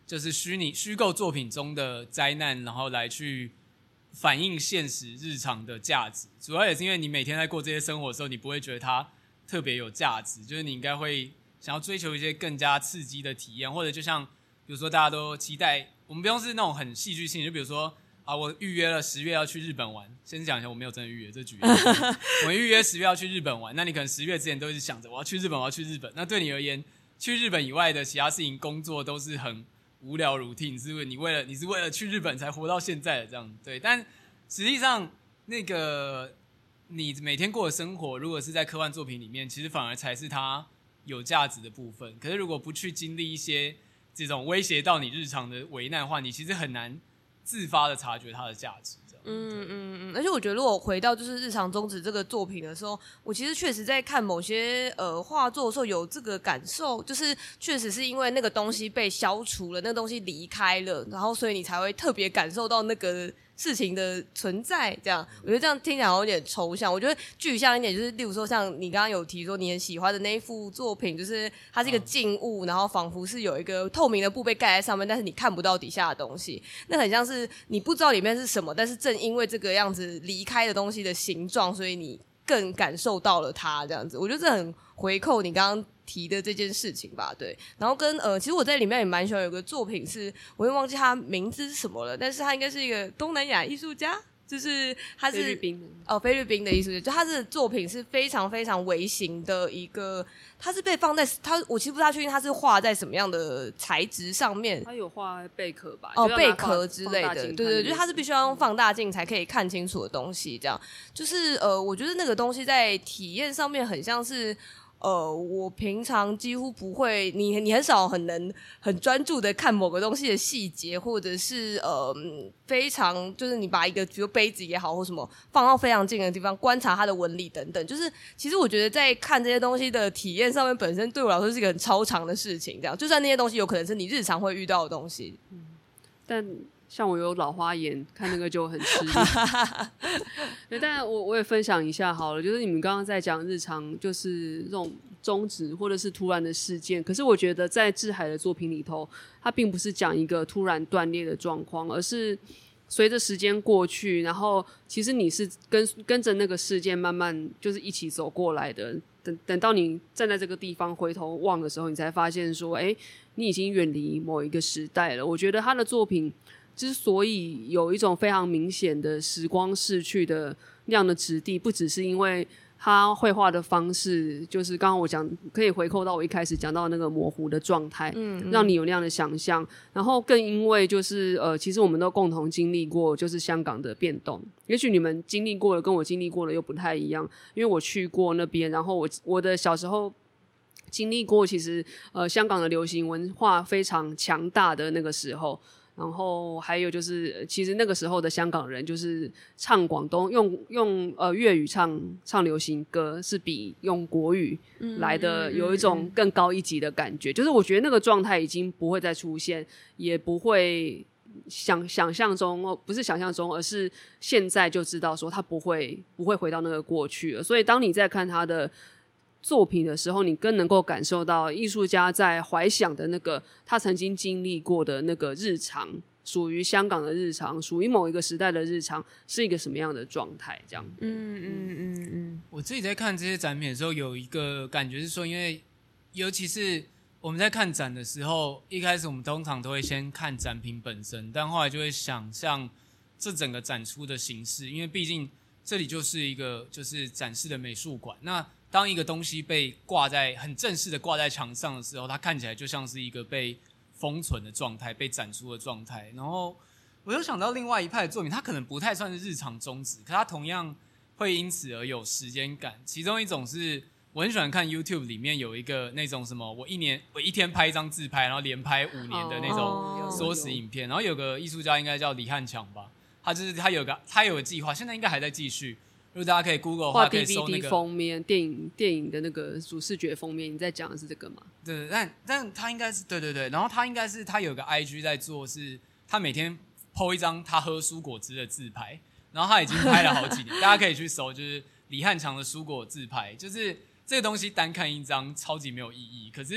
就是虚构作品中的灾难，然后来去反映现实日常的价值。主要也是因为你每天在过这些生活的时候，你不会觉得它特别有价值，就是你应该会想要追求一些更加刺激的体验，或者就像比如说大家都期待，我们不用是那种很戏剧性，就比如说我预约了10月要去日本玩。先讲一下，我没有真的预约，这举例。我预约10月要去日本玩，那你可能10月之前都一直想着我要去日本，我要去日本。那对你而言，去日本以外的其他事情、工作都是很无聊 routine， 是你是为了去日本才活到现在的这样。对，但实际上那个你每天过的生活，如果是在科幻作品里面，其实反而才是它有价值的部分。可是如果不去经历一些这种威胁到你日常的危难的话，你其实很难自发的察觉它的价值。 而且我觉得如果回到就是日常宗旨这个作品的时候，我其实确实在看某些画作的时候有这个感受，就是确实是因为那个东西被消除了，那个东西离开了，然后所以你才会特别感受到那个事情的存在。这样我觉得这样听起来有点抽象，我觉得具象一点就是例如说像你刚刚有提说你很喜欢的那一幅作品，就是它是一个静物，然后仿佛是有一个透明的布被盖在上面，但是你看不到底下的东西，那很像是你不知道里面是什么，但是正因为这个样子离开的东西的形状，所以你更感受到了它这样子。我觉得这很回扣你刚刚提的这件事情吧。对，然后跟其实我在里面也蛮喜欢有个作品是我也忘记他名字是什么了，但是他应该是一个东南亚艺术家，就是他是菲律宾的艺术家，就他的作品是非常非常微型的一个，他是被放在我其实不太确定他是画在什么样的材质上面， 他有画贝壳吧？ 贝壳之类的，对对，就是他是必须要用放大镜才可以看清楚的东西，这样就是我觉得那个东西在体验上面很像是。我平常几乎不会，你很少很专注的看某个东西的细节，或者是非常就是你把一个比如杯子也好或什么放到非常近的地方观察它的纹理等等，就是其实我觉得在看这些东西的体验上面本身对我来说是一个很超常的事情，这样就算那些东西有可能是你日常会遇到的东西， 但像我有老花眼，看那个就很吃力。对，但我也分享一下好了，就是你们刚刚在讲日常，就是这种终止或者是突然的事件。可是我觉得在志海的作品里头，它并不是讲一个突然断裂的状况，而是随着时间过去，然后其实你是跟着那个事件慢慢就是一起走过来的。等到你站在这个地方回头望的时候，你才发现说，你已经远离某一个时代了。我觉得他的作品之所以有一种非常明显的时光逝去的那样的质地，不只是因为他绘画的方式，就是刚刚我讲可以回扣到我一开始讲到那个模糊的状态，让你有那样的想象，然后更因为就是其实我们都共同经历过就是香港的变动，也许你们经历过的跟我经历过的又不太一样，因为我去过那边，然后我的小时候经历过其实香港的流行文化非常强大的那个时候，然后还有就是其实那个时候的香港人就是唱广东用粤语唱流行歌是比用国语来的有一种更高一级的感觉，就是我觉得那个状态已经不会再出现，也不会想象中，不是想象中，而是现在就知道说他不会回到那个过去了。所以当你在看他的作品的时候，你更能够感受到艺术家在怀想的那个他曾经经历过的那个日常，属于香港的日常，属于某一个时代的日常是一个什么样的状态这样。 我自己在看这些展品的时候有一个感觉是说，因为尤其是我们在看展的时候，一开始我们通常都会先看展品本身，但后来就会想象这整个展出的形式，因为毕竟这里就是一个就是展示的美术馆，那当一个东西被很正式的挂在墙上的时候，它看起来就像是一个被封存的状态，被展出的状态。然后我又想到另外一派的作品，它可能不太算是日常宗旨，可它同样会因此而有时间感。其中一种是我很喜欢看 YouTube 里面有一个那种什么，我一天拍一张自拍，然后连拍5年的那种缩时影片。然后有个艺术家应该叫李汉强吧，他有个计划，现在应该还在继续。如果大家可以 Google 的话，可以搜那个 DVD 封面，电影的那个主视觉封面。你在讲的是这个吗？ 对，但他应该是对，然后他应该是他有个 IG 在做，是他每天 po 一张他喝蔬果汁的自拍，然后他已经拍了好几年，大家可以去搜，就是李汉强的蔬果自拍，就是这个东西单看一张超级没有意义，可是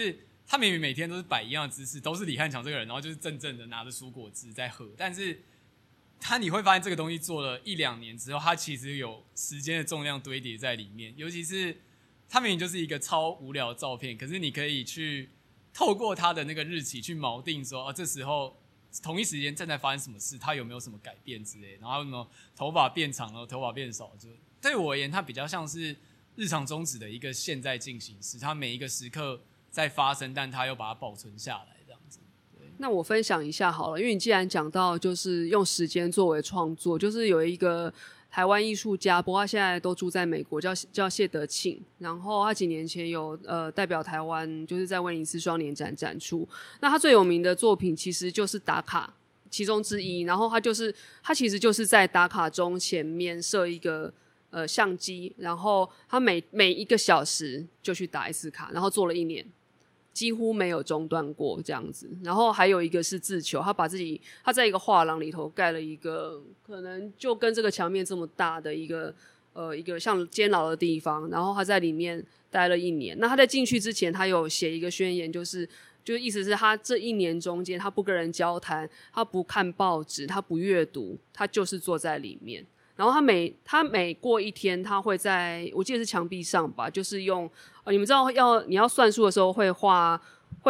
他明明每天都是摆一样的姿势，都是李翰强这个人，然后就是正正的拿着蔬果汁在喝，但是你会发现这个东西做了1-2年之后，它其实有时间的重量堆叠在里面，尤其是它明明就是一个超无聊的照片，可是你可以去透过它的那个日期去锚定说，这时候同一时间正在发生什么事，它有没有什么改变之类的，然后有没有头发变长了，头发变少，就对我而言，它比较像是日常终止的一个现在进行时，它每一个时刻在发生，但它又把它保存下来，这样子。 那我分享一下好了，因为你既然讲到就是用时间作为创作，就是有一个台湾艺术家，不过他现在都住在美国，叫谢德庆，然后他几年前有代表台湾，就是在威尼斯双年展展出。那他最有名的作品其实就是打卡其中之一，然后他其实就是在打卡钟前面设一个相机，然后他每1个小时就去打一次卡，然后做了1年。几乎没有中断过这样子，然后还有一个是自求，他在一个画廊里头盖了一个可能就跟这个墙面这么大的一个像监牢的地方，然后他在里面待了1年。那他在进去之前，他有写一个宣言，就是意思是他这1年中间，他不跟人交谈，他不看报纸，他不阅读，他就是坐在里面。然后他每过1天，他会在我记得是墙壁上吧，就是用你们知道你要算数的时候会画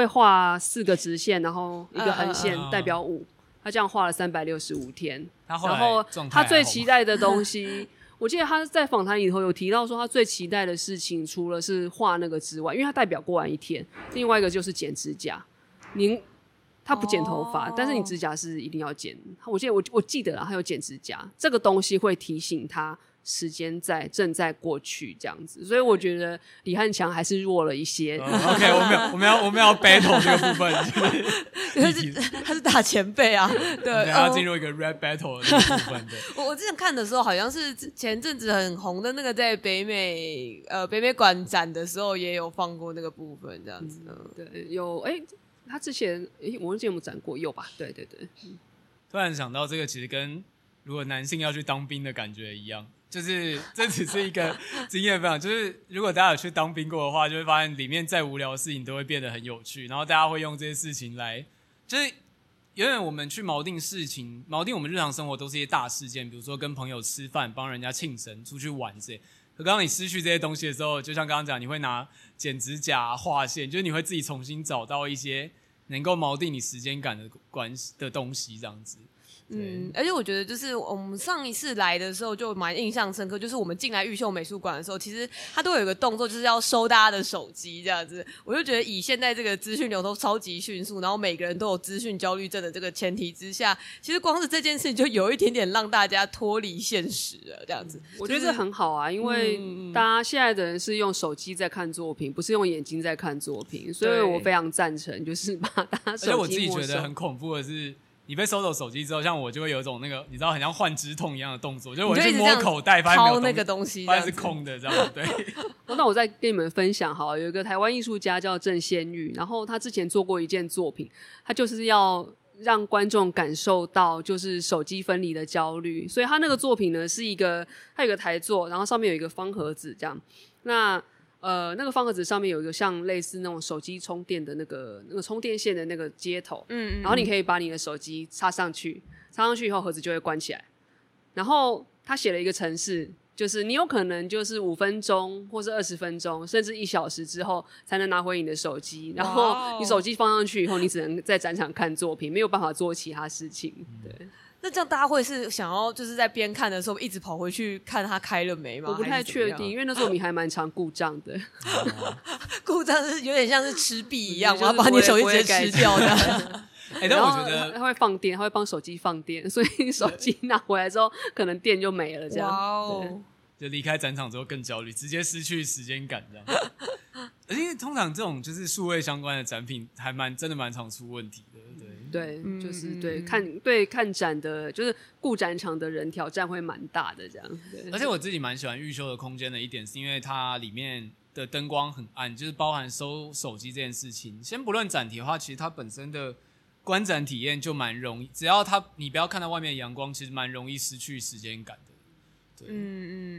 4个直线，然后1个横线代表5，他这样画了365天。然后他最期待的东西，我记得他在访谈里头有提到说，他最期待的事情除了是画那个之外，因为他代表过完1天，另外一个就是剪指甲。他不剪头发，但是你指甲是一定要剪。我记得啦，他有剪指甲，这个东西会提醒他时间正在过去这样子，所以我觉得李翰强还是弱了一些。 OK， 我们要 battle 这个部分， 他是打前辈啊，对， 他进入一个 rap battle 的这个部分。对， 我之前看的时候，好像是前阵子很红的那个在北美馆展的时候，也有放过那个部分这样子。 对，有他之前我忘记有没有展过，有吧？对对对。 突然想到这个，其实跟如果男性要去当兵的感觉一样，就是这只是一个经验分享。就是如果大家有去当兵过的话，就会发现里面再无聊的事情都会变得很有趣，然后大家会用这些事情来，就是因为我们去锚定事情，锚定我们日常生活都是一些大事件，比如说跟朋友吃饭、帮人家庆生、出去玩这些。可刚刚你失去这些东西的时候，就像刚刚讲，你会拿剪指甲、画线，就是你会自己重新找到一些能够锚定你时间感的东西，这样子。 而且我觉得就是我们上一次来的时候就蛮印象深刻，就是我们进来玉秀美术馆的时候，其实他都有一个动作，就是要收大家的手机这样子。我就觉得以现在这个资讯流通超级迅速，然后每个人都有资讯焦虑症的这个前提之下，其实光是这件事情就有一点点让大家脱离现实了这样子。 我觉得这很好啊，因为大家现在的人是用手机在看作品，不是用眼睛在看作品，所以我非常赞成就是把大家手机没收。 而且我自己觉得很恐怖的是，你被收走手机之后，像我就会有一种那个你知道很像幻肢痛一样的动作，就是我去摸口袋发现没有那个东西， 发现是空的这样。对。 那我再跟你们分享好了，有一个台湾艺术家叫郑先玉，然后他之前做过一件作品，他就是要让观众感受到就是手机分离的焦虑，所以他那个作品呢是他有一个台座，然后上面有一个方盒子这样。那个方盒子上面有一个像类似那种手机充电的那个充电线的那个接头，然后你可以把你的手机插上去以后盒子就会关起来。然后他写了一个程式，就是你有可能就是5分钟或是20分钟甚至1小时之后才能拿回你的手机，然后你手机放上去以后，你只能在展场看作品，没有办法做其他事情。对。 那这样大家会是想要就是在边看的时候一直跑回去看它开了没吗？ 我不太确定，因为那作品还蛮常故障的。 故障是有点像是吃币一样，我要把你手机直接吃掉的。 但我觉得它会放电，它会帮手机放电，所以手机拿回来之后可能电就没了这样。 哇哦！ 就离开展场之后更焦虑，直接失去时间感这样。而且通常这种就是数位相关的展品还真的蛮常出问题的。 对，就是看展的，就是顾展场的人挑战会蛮大的这样。 而且我自己蛮喜欢预修的空间的一点，是因为它里面的灯光很暗，就是包含收手机这件事情。先不论展体的话，其实它本身的观展体验就蛮容易，只要你不要看到外面的阳光，其实蛮容易失去时间感的。对，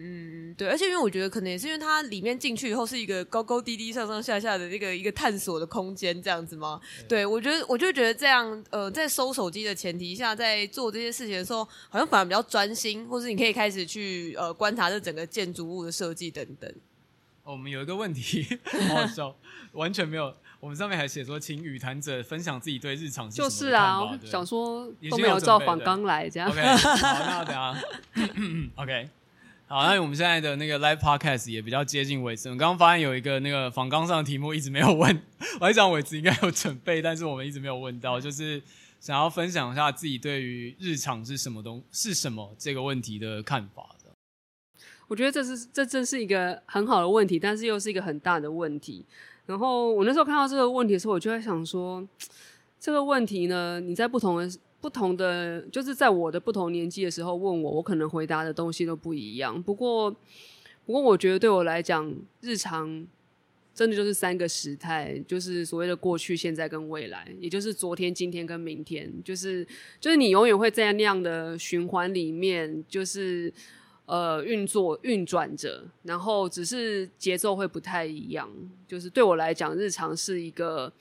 对，而且因为我觉得可能也是因为它里面进去以后是一个高高低低、上上下下的一个探索的空间，这样子吗？对，我就觉得这样，在收手机的前提下，在做这些事情的时候，好像反而比较专心，或是你可以开始去观察这整个建筑物的设计等等。 我们有一个问题，好好笑，完全没有。我们上面还写说，请语谈者分享自己对日常是什么的看法。 就是啊，我想说都没有照访纲来这样。 OK， 好，那等一下，OK， 好，那我们现在的那个 Live Podcast 也比较接近尾声。我刚刚发现有一个那个访纲上的题目一直没有问，我还想伟子应该有准备，但是我们一直没有问到，就是想要分享一下自己对于日常是什么这个问题的看法。 我觉得这真是一个很好的问题，但是又是一个很大的问题。然后我那时候看到这个问题的时候，我就在想说，这个问题呢，你在不同的，就是在我的不同年纪的时候问我可能回答的东西都不一样。不过我觉得对我来讲，日常真的就是3个时态，就是所谓的过去、现在跟未来，也就是昨天、今天跟明天，就是你永远会在那样的循环里面，就是运转着，然后只是节奏会不太一样。就是对我来讲，日常是一个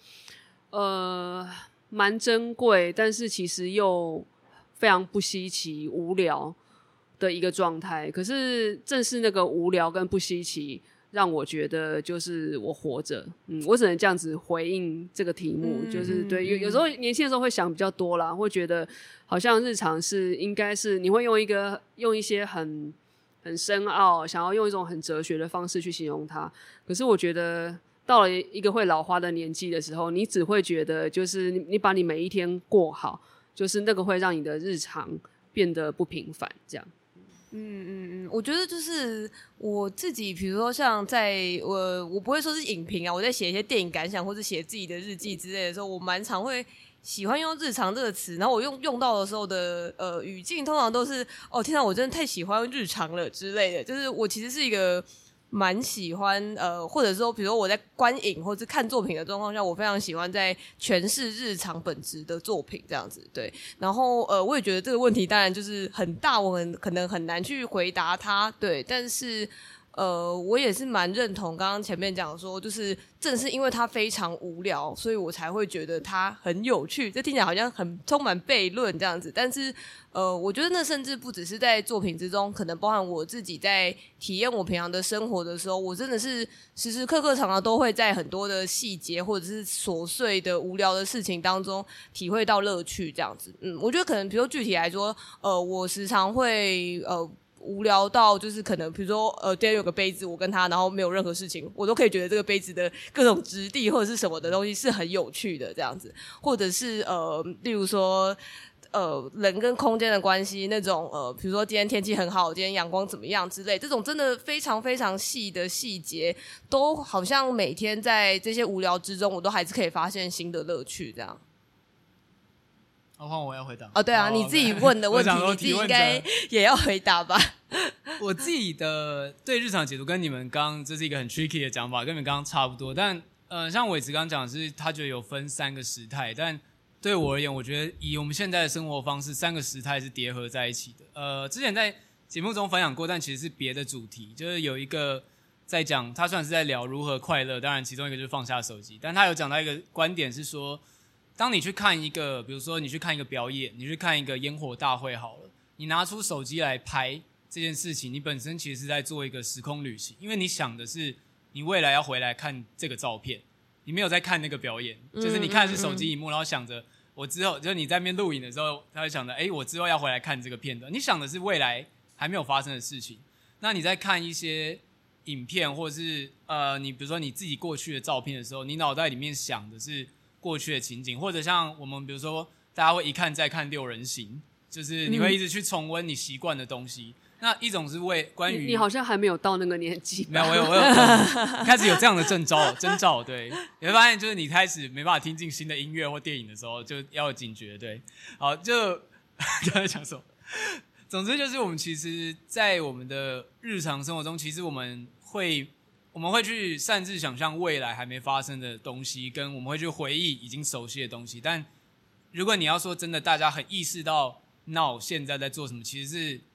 蛮珍贵，但是其实又非常不稀奇、无聊的一个状态。可是正是那个无聊跟不稀奇，让我觉得就是我活着。我只能这样子回应这个题目。就是对，有时候年轻的时候会想比较多啦，会觉得好像日常是应该是你会用一些很深奥，想要用一种很哲学的方式去形容它。可是我觉得到了一个会老花的年纪的时候，你只会觉得就是你把你每一天过好，就是那个会让你的日常变得不平凡这样。 我觉得就是我自己，比如说像我不会说是影评啊，我在写一些电影感想或者写自己的日记之类的时候，我蛮常会喜欢用日常这个词，然后我用到的时候的语境通常都是天哪，我真的太喜欢日常了之类的。就是我其实是一个蛮喜欢或者说比如说我在观影或者看作品的状况下，我非常喜欢在诠释日常本质的作品这样子。对，然后我也觉得这个问题当然就是很大，我可能很难去回答它。对，但是我也是蛮认同刚刚前面讲说，就是正是因为它非常无聊，所以我才会觉得它很有趣。这听起来好像很充满悖论这样子，但是我觉得那甚至不只是在作品之中，可能包含我自己在体验我平常的生活的时候，我真的是时时刻刻常常都会在很多的细节或者是琐碎的无聊的事情当中体会到乐趣这样子。我觉得可能比如说具体来说，我时常会无聊到就是可能比如说今天有个杯子，我跟他然后没有任何事情，我都可以觉得这个杯子的各种质地或者是什么的东西是很有趣的这样子。或者是例如说人跟空间的关系那种比如说今天天气很好，今天阳光怎么样之类，这种真的非常非常细的细节，都好像每天在这些无聊之中，我都还是可以发现新的乐趣这样。 换我要回答对啊，你自己问的问题你自己应该也要回答吧。 我自己的对日常解读跟你们刚刚这是一个很 tricky 的讲法，跟你们刚刚差不多。但像伟子刚刚讲的是他觉得有分3个时态，但对我而言，我觉得以我们现在的生活方式，3个时态是叠合在一起的。之前在节目中分享过，但其实是别的主题，就是有一个在讲，他虽然是在聊如何快乐，当然其中一个就是放下手机，但他有讲到一个观点是说，当你去看一个，比如说你去看一个表演，你去看一个烟火大会好了，你拿出手机来拍这件事情，你本身其实是在做一个时空旅行，因为你想的是你未来要回来看这个照片，你没有在看那个表演，就是你看的是手机萤幕，然后想着我之后，就是你在那边录影的时候，他会想着我之后要回来看这个片段，你想的是未来还没有发生的事情。那你在看一些影片或者是你比如说你自己过去的照片的时候，你脑袋里面想的是过去的情景，或者像我们比如说大家会一看再看6人行，就是你会一直去重温你习惯的东西。那一种是关于你好像还没有到那个年纪吧， 没有，我有开始有这样的征兆，对，你会发现就是你开始没办法听进新的音乐或电影的时候，就要有警觉，对，好，就刚才讲什么？总之就是我们其实，在我们的日常生活中，其实我们会去擅自想象未来还没发生的东西，跟我们会去回忆已经熟悉的东西。但如果你要说真的，大家很意识到现在在做什么，其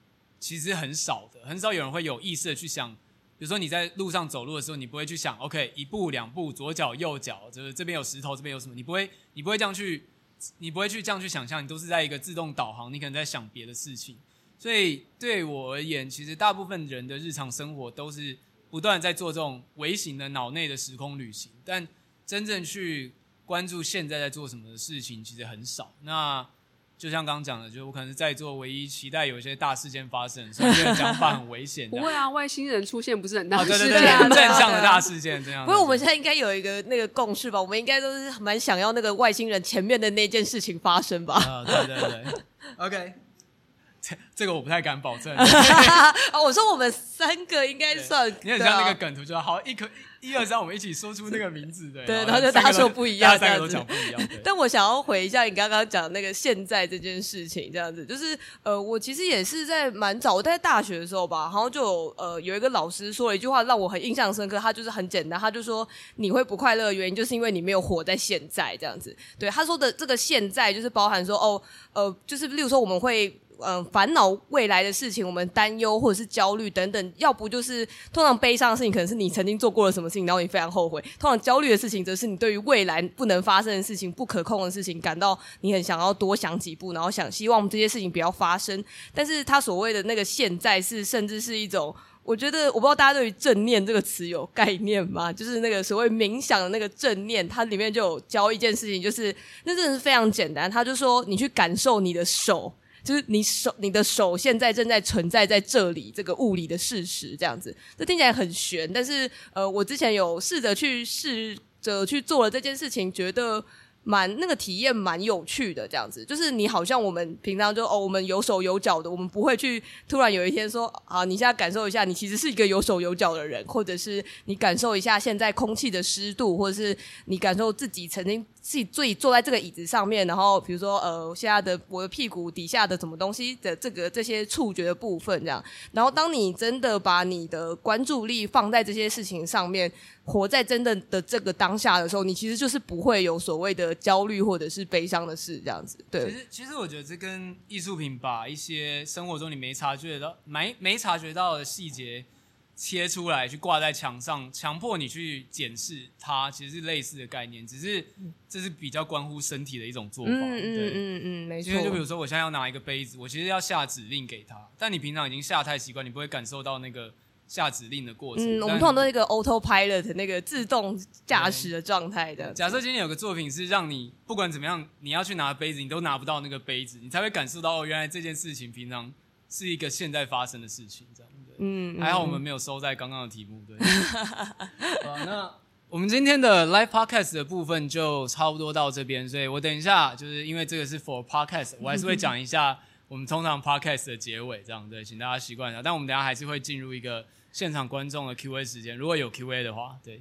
其实很少的，很少有人会有意识的去想，比如说你在路上走路的时候，你不会去想 OK 一步两步左脚右脚，就是这边有石头这边有什么，你不会这样去想象，你都是在一个自动导航，你可能在想别的事情。所以对我而言，其实大部分人的日常生活都是不断在做这种微型的脑内的时空旅行，但真正去关注现在在做什么的事情其实很少。那就像刚刚讲的，就是我可能是在座唯一期待有一些大事件发生，所以这个讲法很危险。 不会啊，外星人出现不是很大的事件， 正向的大事件这样。 不过我们现在应该有一个那个共识吧？我们应该都是蛮想要那个外星人前面的那件事情发生吧？ 对 ，OK。这个我不太敢保证。 我说我们3个应该算， 你很像那个梗图，就好1、2、3，我们一起说出那个名字，对， 然后就大家说不一样， 大家3个都讲不一样。 但我想要回一下你刚刚讲那个现在这件事情，这样子，就是我其实也是在蛮早，我在大学的时候吧，然后就有一个老师说了一句话让我很印象深刻，他就是很简单，他就说你会不快乐的原因就是因为你没有活在现在，这样子。对，他说的这个现在就是包含说就是例如说我们会烦恼未来的事情，我们担忧或者是焦虑等等，要不就是通常悲伤的事情可能是你曾经做过了什么事情然后你非常后悔，通常焦虑的事情则是你对于未来不能发生的事情、不可控的事情感到你很想要多想几步，然后希望这些事情不要发生。但是他所谓的那个现在是甚至是一种，我觉得我不知道大家对于正念这个词有概念吗？就是那个所谓冥想的那个正念，它里面就有教一件事情，就是那真的是非常简单，他就说你去感受你的手，就是你的手现在正在存在在这里，这个物理的事实，这样子。这听起来很玄，但是我之前有试着去做了这件事情，觉得那个体验蛮有趣的，这样子。就是你好像我们平常就我们有手有脚的，我们不会去突然有一天说你现在感受一下你其实是一个有手有脚的人，或者是你感受一下现在空气的湿度，或者是你感受自己曾经自己坐在这个椅子上面，然后比如说现在的我的屁股底下的什么东西的这些触觉的部分这样。然后当你真的把你的关注力放在这些事情上面，活在真的这个当下的时候，你其实就是不会有所谓的焦虑或者是悲伤的事这样子。对， 其实我觉得这跟艺术品把一些生活中你没察觉到的细节切出来去挂在墙上，强迫你去检视它，其实是类似的概念，只是这是比较关乎身体的一种做法。 没错。 因为就比如说我现在要拿一个杯子，我其实要下指令给它，但你平常已经下太习惯，你不会感受到那个下指令的过程。 我们通常都是一个 autopilot 那个自动驾驶的状态的。 假设今天有个作品是让你不管怎么样，你要去拿杯子，你都拿不到那个杯子，你才会感受到原来这件事情平常是一个现在发生的事情，这样。还好我们没有收在刚刚的题目，对。好，那我们今天的 live podcast 的部分就差不多到这边，所以我等一下就是因为这个是 for podcast， 我还是会讲一下我们通常 podcast 的结尾，这样对，请大家习惯一下。但我们等一下还是会进入一个现场观众的 Q&A 时间，如果有 Q&A 的话，对，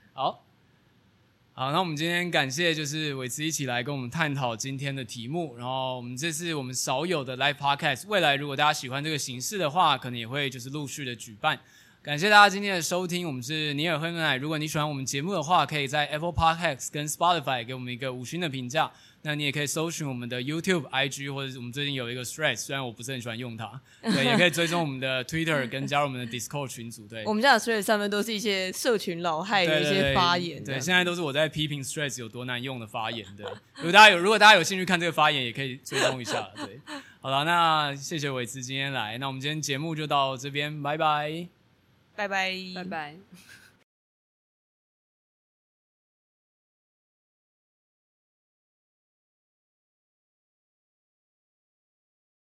好，那我们今天感谢就是伟慈一起来跟我们探讨今天的题目，然后这是我们少有的 live podcast， 未来如果大家喜欢这个形式的话，可能也会就是陆续的举办。感谢大家今天的收听，我们是尼尔喝牛奶。如果你喜欢我们节目的话，可以在 Apple Podcast 跟 Spotify 给我们一个5星的评价。那你也可以搜寻我们的 YouTube、IG， 或者是我们最近有一个 Threads， 虽然我不是很喜欢用它，对，也可以追踪我们的 Twitter 跟加入我们的 Discord 群组。对， 我们家的 Threads 上面都是一些社群老害的一些发言。 对，现在都是我在批评 Threads 有多难用的发言。对，如果大家有兴趣看这个发言，也可以追踪一下。对，好了，那谢谢伟慈今天来，那我们今天节目就到这边，拜拜， 拜拜， 拜拜。